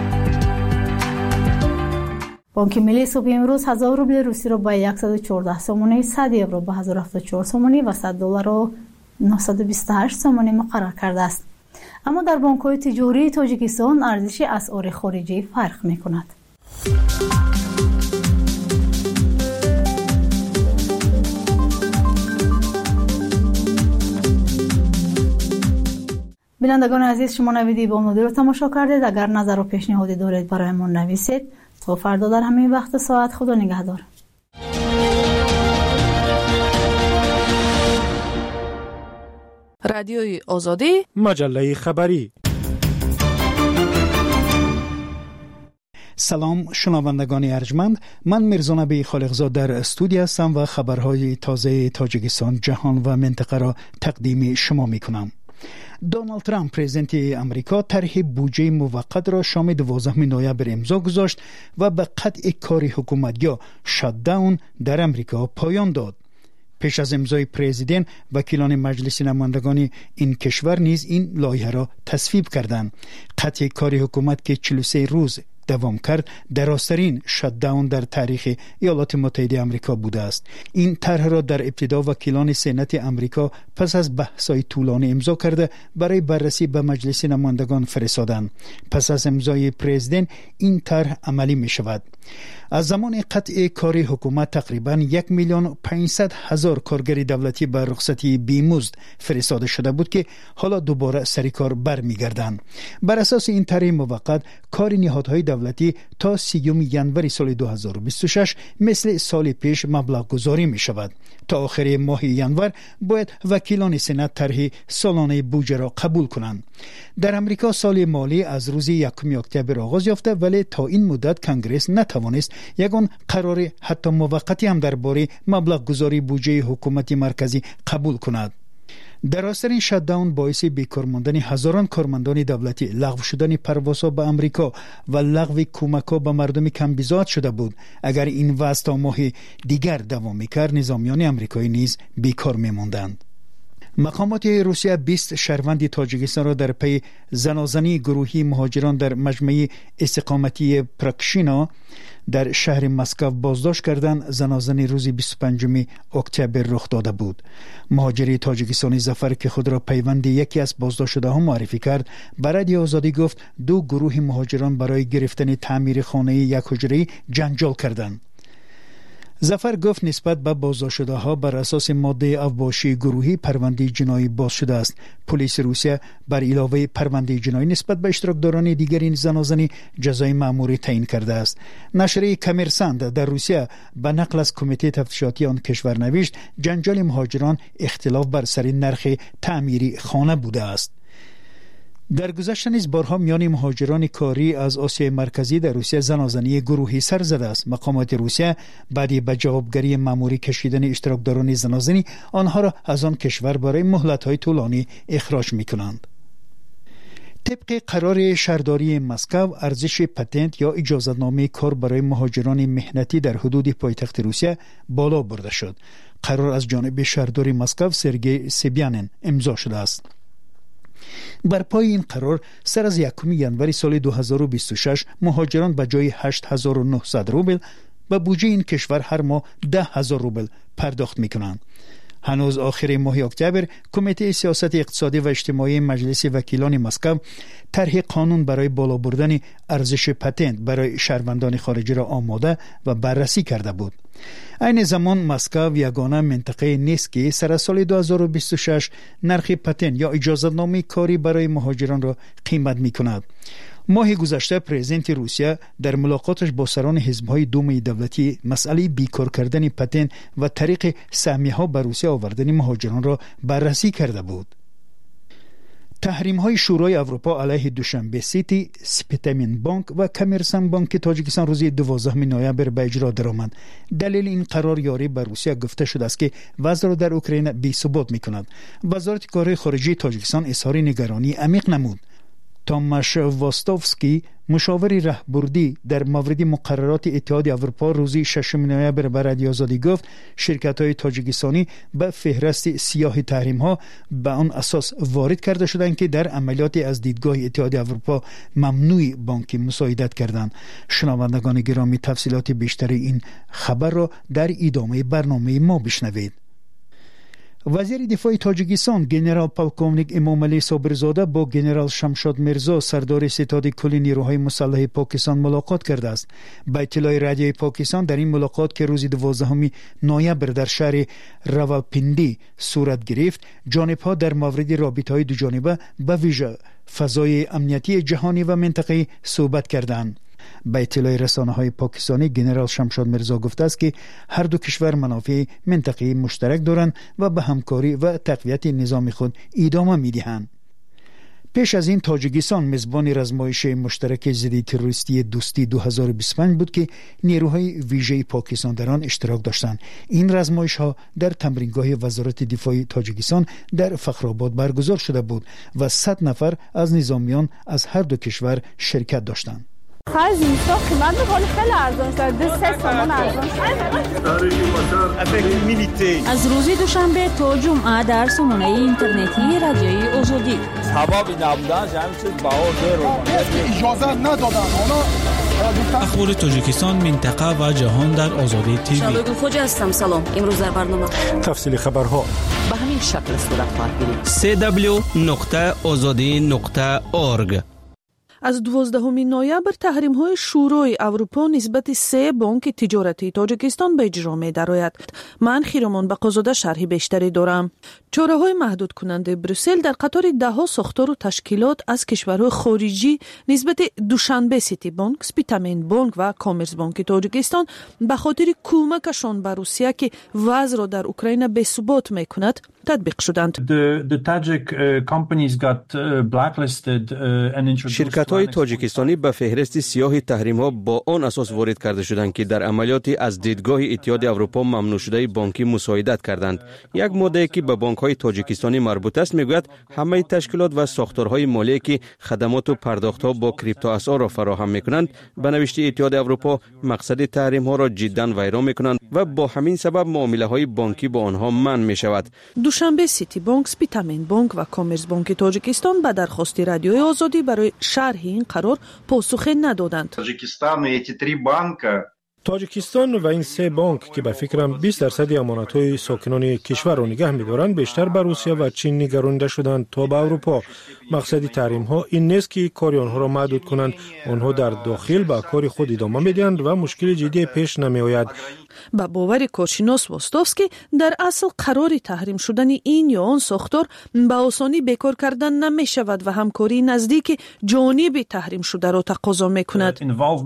S1: بانک ملی صبح امروز 1000 روبل روسی را با 114 سومانی، 100 یورو با 1074 سومانی و 100 دلار را 928 سومانی مقرر کرده است. اما در بانک‌های تجاری تاجیکستان ارزش اسعار خارجی فرق می‌کند. بینندگان عزیز، شما نویدی با مدیر رو تماشا کردید. اگر نظر و پیشنهادی دارید برایمان نویسید. تا فردا در همین وقت ساعت. خدا نگهدار.
S5: رادیوی آزادی،
S4: مجله خبری.
S6: سلام شنوندگان ارجمند، من میرزانبی خالقزاد در استودیو هستم و خبرهای تازه تاجیکستان، جهان و منطقه را تقدیم شما میکنم. دونالد ترامپ پرزیدنت امریکا طرح بودجه موقت را شام 12 نوامبر امضا گذاشت و به قطع کار حکومت یا شاتداون در امریکا پایان داد. پیش از امضای پرزیدنت، وکیلان مجلس نمایندگان این کشور نیز این لایحه را تصویب کردند. قطع کار حکومت که 43 روز دوام کرد، درازترین شاتداون در تاریخ ایالات متحده آمریکا بوده است. این طرح را در ابتدا وکیلان سنت آمریکا پس از بحث‌های طولانی امضا کرده برای بررسی به مجلس نمایندگان فرستادند. پس از امضای پرزیدنت این طرح عملی می شود. از زمان قطع کار حکومت تقریباً 1,500,000 کارگر دولتی به رخصتی بیمزد فرستاده شده بود که حالا دوباره سر کار برمیگردند. بر اساس این طرح موقت، کار نهادهای دولتی تا 30 ژانویه سال 2026 مثل سال پیش مبلغ گذاری می شود. تا آخر ماه ژانویه باید وکیلان سنت طرح سالانه بودجه را قبول کنند. در امریکا سال مالی از روز 1 اکتبر آغاز یافته، ولی تا این مدت کنگره نتوانست یگان قرار حتی موقتی هم درباره مبلغ گذاری بودجه حکومت مرکزی قبول کند. درازترین شاتداون باعث بیکار ماندن هزاران کارمندان دولتی، لغو شدن پروازها به امریکا و لغو کمک‌ها به مردم کمبیزاد شده بود. اگر این وضع تا ماه دیگر دوام می‌کرد، نظامیان آمریکایی نیز بیکار می‌ماندند. مقامات روسیه 20 شهروند تاجیکستان را در پی زنازنی گروهی مهاجران در مجمع استقامتی پراکشینا در شهر مسکو بازداشت کردند. زنازنی روز 25 اکتبر رخ داده بود. مهاجر تاجیکستانی ظفر که خود را پیوند یکی از بازداشت شده ها معرفی کرد، برای آزادی گفت 2 گروه مهاجران برای گرفتن تعمیر خانه یک حجره‌ای جنجال کردند. ظفر گفت نسبت به بازداشته ها بر اساس ماده اوباشی گروهی پرونده جنایی باز شده است. پلیس روسیه بر علاوه پرونده جنایی نسبت به اشتراکداران دیگری زنازنی جزای مأموری تعیین کرده است. نشریه کامرساند در روسیه به نقل از کمیته تفتیشاتی آن کشور نوشت جنجال مهاجران اختلاف بر سر نرخ تعمیری خانه بوده است. در گذشته نیز بارها میان مهاجران کاری از آسیای مرکزی در روسیه زنازنی گروهی سر زده است. مقامات روسیه بعد به جوابگری مأموری کشیدن اشتراکداران زنازنی آنها را از آن کشور برای مهلت‌های طولانی اخراج می‌کنند. طبق قرار شهرداری مسکو ارزش پتنت یا اجازه‌نامه کار برای مهاجران مهنتی در حدود پایتخت روسیه بالا برده شد. قرار از جانب شهردار مسکو سرگئی سبیانین امضا شده است. بر پای این قرار سر از 1 ژانویه سال 2026 مهاجران به جای 8900 روبل به بودجه این کشور هر ماه 10,000 روبل پرداخت می‌کنند. هنوز آخر ماه اکتبر کمیته سیاست اقتصادی و اجتماعی مجلس وکیلان مسکو طرح قانون برای بالا بردن ارزش پتنت برای شهروندان خارجی را آماده و بررسی کرده بود. این زمان مسکو یگانه منطقه نیست که سر سال 2026 نرخ پتنت یا اجازه‌نامه کاری برای مهاجران را قیمت می‌کند. ماه گذشته پرزیدنت روسیه در ملاقاتش با سران حزب‌های دوم دولتی مسئله بیکار کردن پتنت و طریق سهمیه‌ها بر روسیه آوردن مهاجران را بررسی کرده بود. تحریم‌های شورای اروپا علیه دوشنبه سیتی، سپیتامین بانک و کامرسان بانک تاجیکستان روز 12 نوامبر به اجرا درآمد. دلیل این قرار یاری بر روسیه گفته شده است که وضع را در اوکراین بی‌ثبات می‌کند. وزارت کارهای خارجه تاجیکستان اظهار نگرانی عمیق نمود. تاماش واستوفسکی مشاور رهبردی در مورد مقررات اتحاد اروپا روز 6 نوامبر به رادیو آزادی گفت شرکت‌های تاجیکستانی به فهرست سیاه تحریم‌ها به آن اساس وارد کرده شدند که در عملیات از دیدگاه اتحاد اروپا ممنوع بانک مساعدت کردند. شنوندگان گرامی تفصیلات بیشتر این خبر را در ادامه برنامه ما بشنوید. وزیر دفاع تاجیکستان گنرال پالکونیک امامعلی صابرزاده با گنرال شمشاد میرزا سردار ستاد کل نیروهای مسلح پاکستان ملاقات کرده است. به اطلاع رادیوی پاکستان در این ملاقات که روز 12 نوامبر در شهر راولپیندی صورت گرفت جانب‌ها در مورد رابطه‌های دوجانبه به ویژه فضای امنیتی جهانی و منطقه‌ای صحبت کردند. به اطلاع رسانه‌های پاکستانی گنرال شمشاد میرزا گفته است که هر دو کشور منافع منطقه‌ای مشترک دارند و به همکاری و تقویت نظام خود ادامه می‌دهند. پیش از این تاجیکستان میزبان رزمایش مشترک ضد تروریستی دوستی 2025 بود که نیروهای ویژه پاکستان در آن اشتراک داشتند. این رزمایش‌ها در تمرینگاه وزارت دفاع تاجیکستان در فخرآباد برگزار شده بود و 100 نفر از نظامیان از هر دو کشور شرکت داشتند.
S7: خرج نیستا قیمت میکنه خیلی ارزان شده 3 تومان ارزان شده.
S8: از روز دوشنبه تا جمعه در سامانه اینترنتی رادیوی آزادی
S9: سببی نبودن همین چیز بهار زیر
S10: اجازه ندادن.
S11: اخبار تاجیکستان منطقه و جهان در آزادی تیوی.
S19: شبگل خوجا هستم. سلام. امروز در برنامه
S4: تفصیل خبرها
S19: به همین شکل صورت خواهد گرفت.
S12: www.azadi.org.
S5: از 12 نوامبر تحریم‌های شورای اروپا نسبت 3 بانک تجارتی تاجیکستان به اجرا می‌دراید. من خیرمان بقازاده شرح بیشتری دارم. چاره‌های محدود کننده بروسل در قطار ده‌ها ساختار و تشکیلات از کشورهای خارجی نسبت دوشنبه سیتی بانک، سپیتامین بانک و کامرس بانک تاجیکستان به خاطر کمکشان به روسیه که وضع را در اوکراین بی‌ثبات می‌کند تطبیق شدند.
S12: شرکت‌های تاجیکستانی به فهرست سیاه تحریم‌ها با آن اساس وارد کرده شدند که در عملیاتی از دیدگاه اتحاد اروپا ممنوع شده بانکی مساعدت کردند. یک ماده که به بانک‌های تاجیکستانی مربوط است میگوید همه تشکیلات و ساختارهای مالی که خدمات و پرداخت‌ها با کریپتو اسعار را فراهم می‌کنند به نوشته اتحاد اروپا مقصد تحریم‌ها را جداً ویران می‌کنند و با همین سبب معامله‌های بانکی با آنها منع می‌شود.
S5: دوشنبه سیتی بانک، سپیتامین بانک و کامرس بانک تاجیکستان به درخواست رادیوی آزادی برای شرح این قرار پاسخ ندادند.
S20: Таджикистана эти 3 банка
S4: تاجیکستان و این سه بانک که به فکرم 20% امانت‌های ساکنان کشور را نگه می‌دارند بیشتر به روسیه و چین نگرانیده شدند تا به اروپا. مقصد تحریم‌ها این نیست که کار آنها را محدود کنند، آنها در داخل به کار خود ادامه می‌دهند و مشکل جدی پیش نمی‌آید.
S5: با باور کارشناس واستوفسکی در اصل قرار تحریم شدن این یا آن ساختار به آسانی بیکار کردن نمی شود و همکاری نزدیک جانب تحریم شده را تقاضا می کند.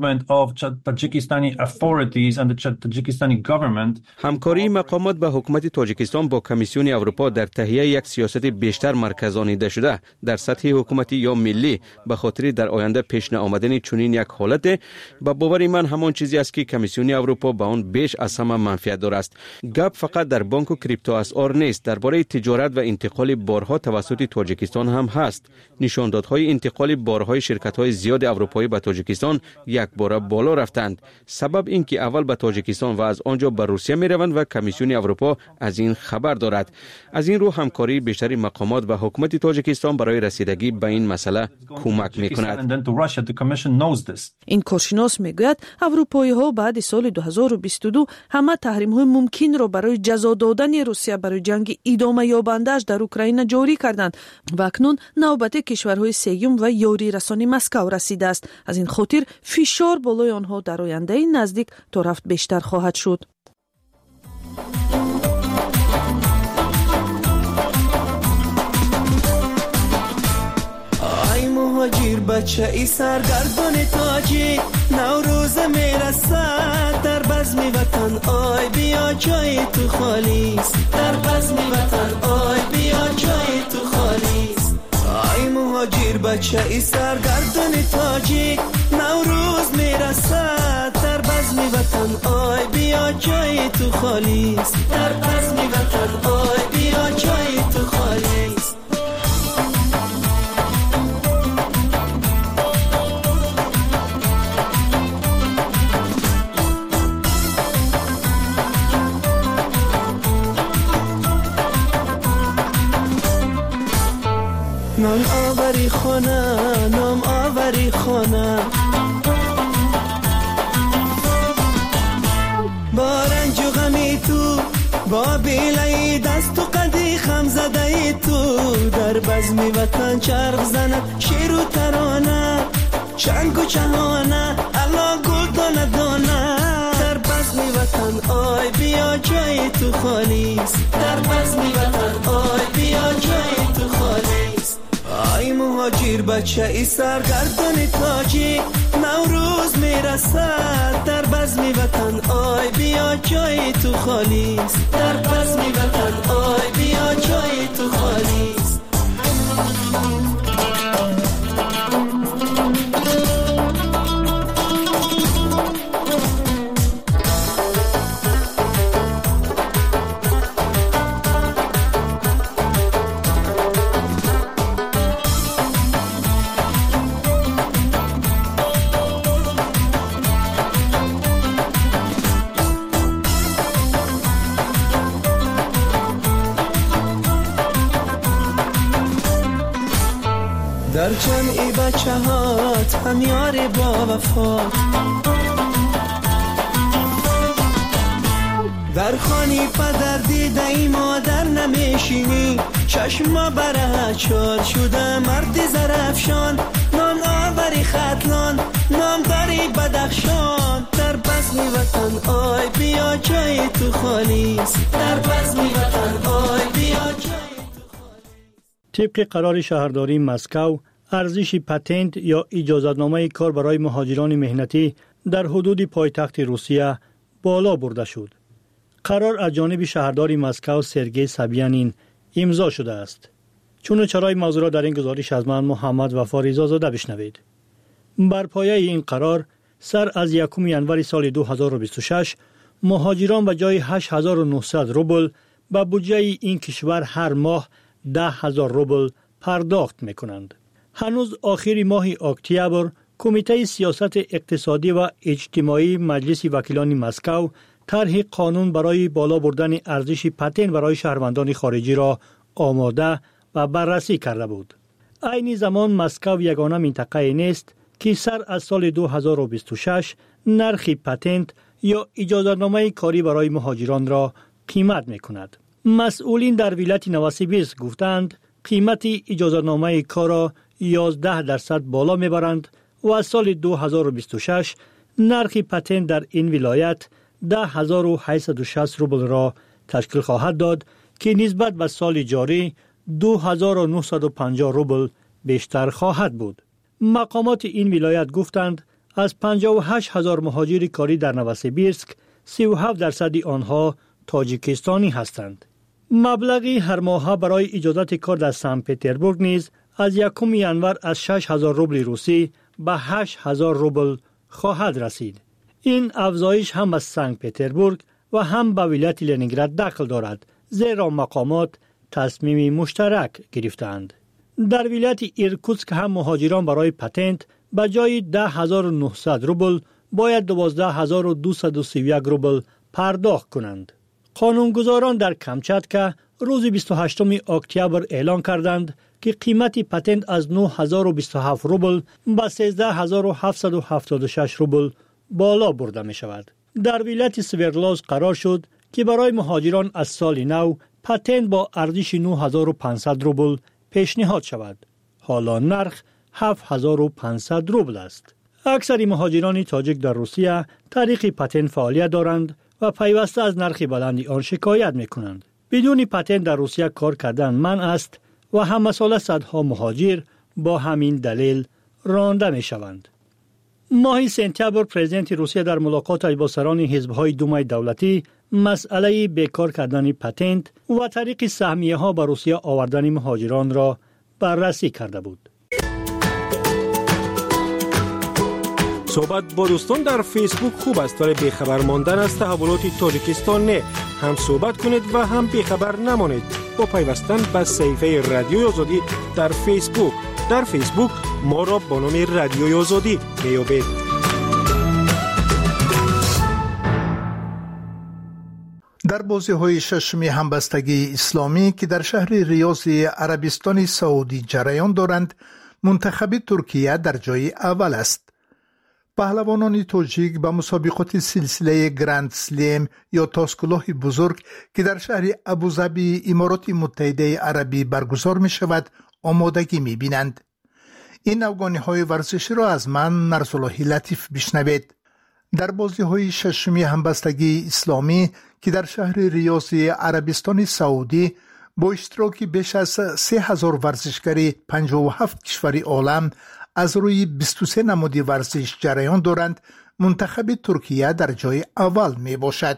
S12: همکاری مقامات با حکومت تاجیکستان با کمیسیون اروپا در تهیه یک سیاست بیشتر مرکزانیده شده در سطح حکومتی یا ملی به خاطر در آینده پیش آمدن چنین یک حالت با باور من همان چیزی است که کمیسیون اروپا با آن بیش از همه منفعت دارد است. گپ فقط در بانک و کریپتو اسعار نیست، درباره تجارت و انتقال بارها توسط تاجیکستان هم هست. نشاندادهای انتقال بارهای شرکت‌های زیاد اروپایی به تاجیکستان یک بار بالا رفتند. سبب این که اول به تاجیکستان و از آنجا به روسیه می‌روند و کمیسیون اروپا از این خبر دارد. از این رو همکاری بیشتر مقامات و حکومت تاجیکستان برای رسیدگی به این مسئله کمک می‌کند.
S5: این کارشناس میگوید اروپایی‌ها بعد سال 2022 همه تحریم‌های ممکن را برای جزا دادن روسیه برای جنگ ادامه یابنده‌اش در اوکراین جاری کردند و اکنون نوبت کشورهای سوم و یاری رسانی مسکو رسیده است. از این خاطر فشار بالای آنها در آینده نزدیک تا رفت بیشتر خواهد شد.
S13: مهاجر بچه ای سرگردان تاجی نوروز میرسد در بزم وطن آی بیا جای تو خالیست در بزم وطن آی بیا جای تو خالیست آی مهاجر بچه ای سرگردان تاجی نوروز میرسد در بزم وطن آی بیا جای تو خالیست در بزم وطن آی بیا جای تو خالیست نام آوری خانه نام آوری خانه با رنج و غمی تو با بیلای دست و قدی خم زده تو در بزم وطن چرخ زند شیر و ترانه چنگ و چهانه الله گل دانه دانه در بزم وطن آی بیا جای تو خالیست در بزم وطن آی بیا جای تو خالیست آی مهاجر بچه ای سرگردان تاجی نوروز میرسد در بزم وطن آی بیا جای تو خالیست در بزم وطن آی بیا جای تو خالیست در جمعی بچه هات هم یار با وفات در خانی پدر دیده ای مادر نمیشینی چشما بره چار شده مرد زرفشان نام آوری خطلان نام داری بدخشان در بزم وطن آی بیا جای تو خالیست در بزم وطن آی بیا جای
S14: طبق قرار شهرداری مسکو ارزش پتنت یا اجازتنامه کار برای مهاجران مهنتی در حدود پایتخت روسیه بالا برده شد. قرار از جانب شهردار مسکو سرگئی سابیانین امضا شده است. چون چرای موضوع را در این گزارش از من محمد وفا رضازاده بشنوید. بر پایه این قرار سر از 1 ژانویه سال 2026 مهاجران به جای 8900 روبل به بودجه این کشور هر ماه 10,000 روبل پرداخت میکنند. هنوز آخر ماه اکتبر کمیته سیاست اقتصادی و اجتماعی مجلس وکیلان مسکو طرح قانون برای بالا بردن ارزش پتنت برای شهروندان خارجی را آماده و بررسی کرده بود. عین زمان مسکو یگانه منطقه نیست که سر از سال 2026 نرخ پتنت یا اجازه‌نامه کاری برای مهاجران را قیمت می‌کند. مسئولین در ولایت نوسیبیرسک گفتند قیمت اجازه‌نامه کار را 11% بالا می‌برند و از سال 2026 نرخ پتنت در این ولایت 10,860 روبل را تشکیل خواهد داد که نسبت به سال جاری 2,950 روبل بیشتر خواهد بود. مقامات این ولایت گفتند از 58,000 مهاجر کاری در نوسیبیرسک 37% آنها تاجیکستانی هستند. مبلغی هر ماه برای اجازت کار در سن پترزبورگ نیز از 1 ژانویه از 6,000 روبل روسی به 8,000 روبل خواهد رسید. این افزایش هم از سن پترزبورگ و هم به ولایت لنینگراد دخل دارد، زیرا مقامات تصمیم مشترک گرفتند. در ولایت ایرکوتسک هم مهاجران برای پتنت به جای 10,900 روبل باید 12,231 روبل پرداخت کنند. قانونگذاران در کامچاتکا روز 28 اکتبر اعلان کردند که قیمت پتنت از 9,027 روبل به 13,776 روبل بالا برده می شود. در ولایت سوردلوز قرار شد که برای مهاجران از سال نو پتنت با ارزش 9,500 روبل پیشنهاد شود. حالا نرخ 7,500 روبل است. اکثر مهاجران تاجیک در روسیه طریق پتنت فعالیت دارند و پیوسته از نرخ بلند آن شکایت می کنند. بدون پتنت در روسیه کار کردن منع است و هم مسئله صدها مهاجر با همین دلیل رانده می شوند. ماه سپتامبر پرزیدنت روسیه در ملاقات با سران حزب‌های دومای دولتی مسئله بیکار کردن پتنت و طریق سهمیه ها به روسیه آوردن مهاجران را بررسی کرده بود.
S4: صحبت با دوستان در فیسبوک خوب است، ولی بیخبر ماندن از تحولات تاجیکستان نه. هم صحبت کنید و هم بیخبر نمانید با پیوستن به صفحه رادیوی آزادی در فیسبوک. در فیسبوک ما را با نام رادیوی آزادی میابید.
S15: در بازی‌های ششمی همبستگی اسلامی که در شهر ریاض عربستان سعودی جریان دارند، منتخب ترکیه در جای اول است. پهلوانان تاجیک به مسابقات سلسله گرند سلم یا تاسکلاه بزرگ که در شهر ابوظبی امارات متحده عربی برگزار می شود آمادگی می بینند. این افغانی‌های ورزشی را از من نرسالله لطیف بشنوید. در بازی‌های ششمی همبستگی اسلامی که در شهر ریاض عربستان سعودی با اشتراک بیش از 3,000 ورزشکار 57 کشور عالم از روی 23 نماد ورزش جریان دارند، منتخب ترکیه در جای اول می باشد.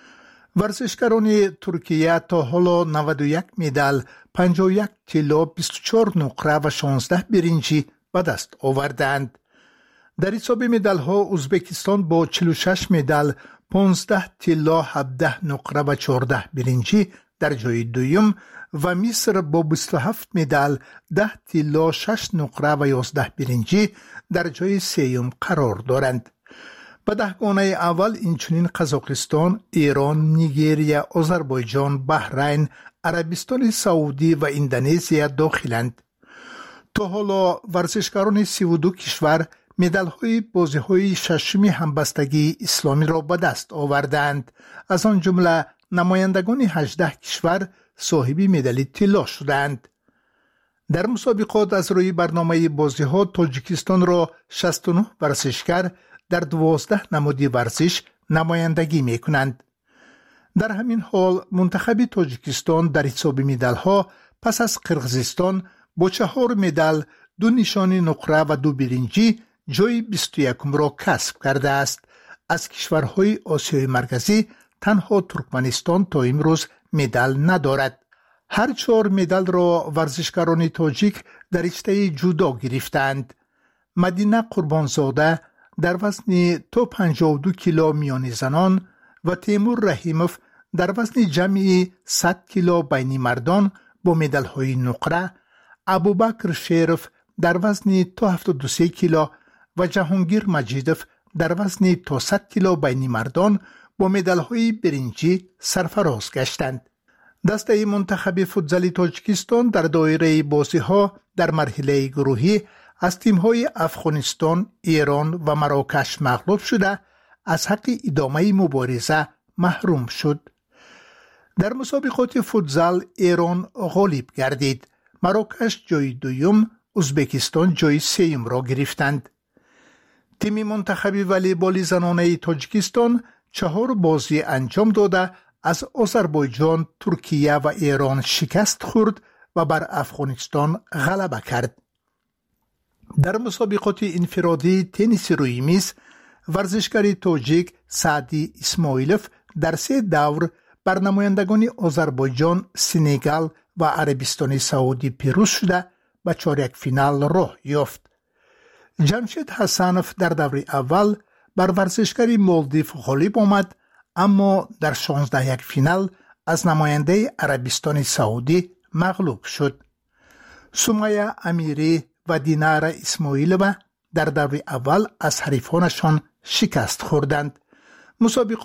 S15: ورزشکاران ترکیه تا حالا 91 مدال، 51 طلا، 24 نقره و 16 برنجی به دست آوردند. در حساب مدال ها ازبکستان با 46 مدال، 15 طلا، 17 نقره و 14 برنجی در جای دوم و مصر با 27 مدال، 10 طلا، 6 نقره و 11 برنجی در جای سوم قرار دارند. به دهگانه اول اینچنین قزاقستان، ایران، نیگریا، آذربایجان، بحرین، عربستان سعودی و اندونزیا داخلند. تا حالا ورزشکاران 32 کشور مدال‌های بازی‌های ششمی همبستگی اسلامی را به دست آوردند. از آن جمله نمایندگان 18 کشور صاحب مدال طلا شدند. در مسابقات از روی برنامه بازی‌ها تاجیکستان را 69 ورزشکار در 12 نماد ورزش نمایندگی می‌کنند. در همین حال منتخب تاجیکستان در حساب مدال‌ها پس از قرقیزستان با 4 مدال، 2 نشان نقره و 2 برنجی جای 21 را کسب کرده است. از کشورهای آسیای مرکزی تنها ترکمنستان تا امروز مدال ندارد. هر 4 مدال را ورزشکاران تاجیک در رشته جودو گرفتند. مدینه قربانزاده در وزن تا 52 کیلو میان زنان و تیمور رحیموف در وزن جمعی 100 کیلو بین مردان با مدال‌های نقره، ابوبکر شیرف در وزن تا 73 کیلو و جهانگیر مجیدوف در وزن تا 100 کیلو بین مردان با مدال‌های برنجی سرفراز گشتند. دسته منتخب فوتزال تاجیکستان در دایره بازی‌ها در مرحله گروهی از تیم‌های افغانستان، ایران و مراکش مغلوب شده از حق ادامه مبارزه محروم شد. در مسابقات فوتزال ایران غالب گردید. مراکش جای دوم، ازبکستان جای سوم را گرفتند. تیم منتخب والیبال زنانه تاجیکستان 4 بازی انجام داده از آذربایجان، ترکیه و ایران شکست خورد و بر افغانستان غلبه کرد. در مسابقات انفرادی تنیس روی میز، ورزشکار تاجیک سعدی اسماعیلوف در 3 دور بر نمایندگان آذربایجان، سنگال و عربستان سعودی پیروز شده به چهارک فینال راه یافت. جمشید حسنوف در دور اول بر ورزشکار مالدیو غالب آمد، اما در 16 فینال از نماینده عربستان سعودی مغلوب شد. سمیه امیری و دینار اسماعیلووا در دور اول از حریفانشان شکست خوردند. مسابقات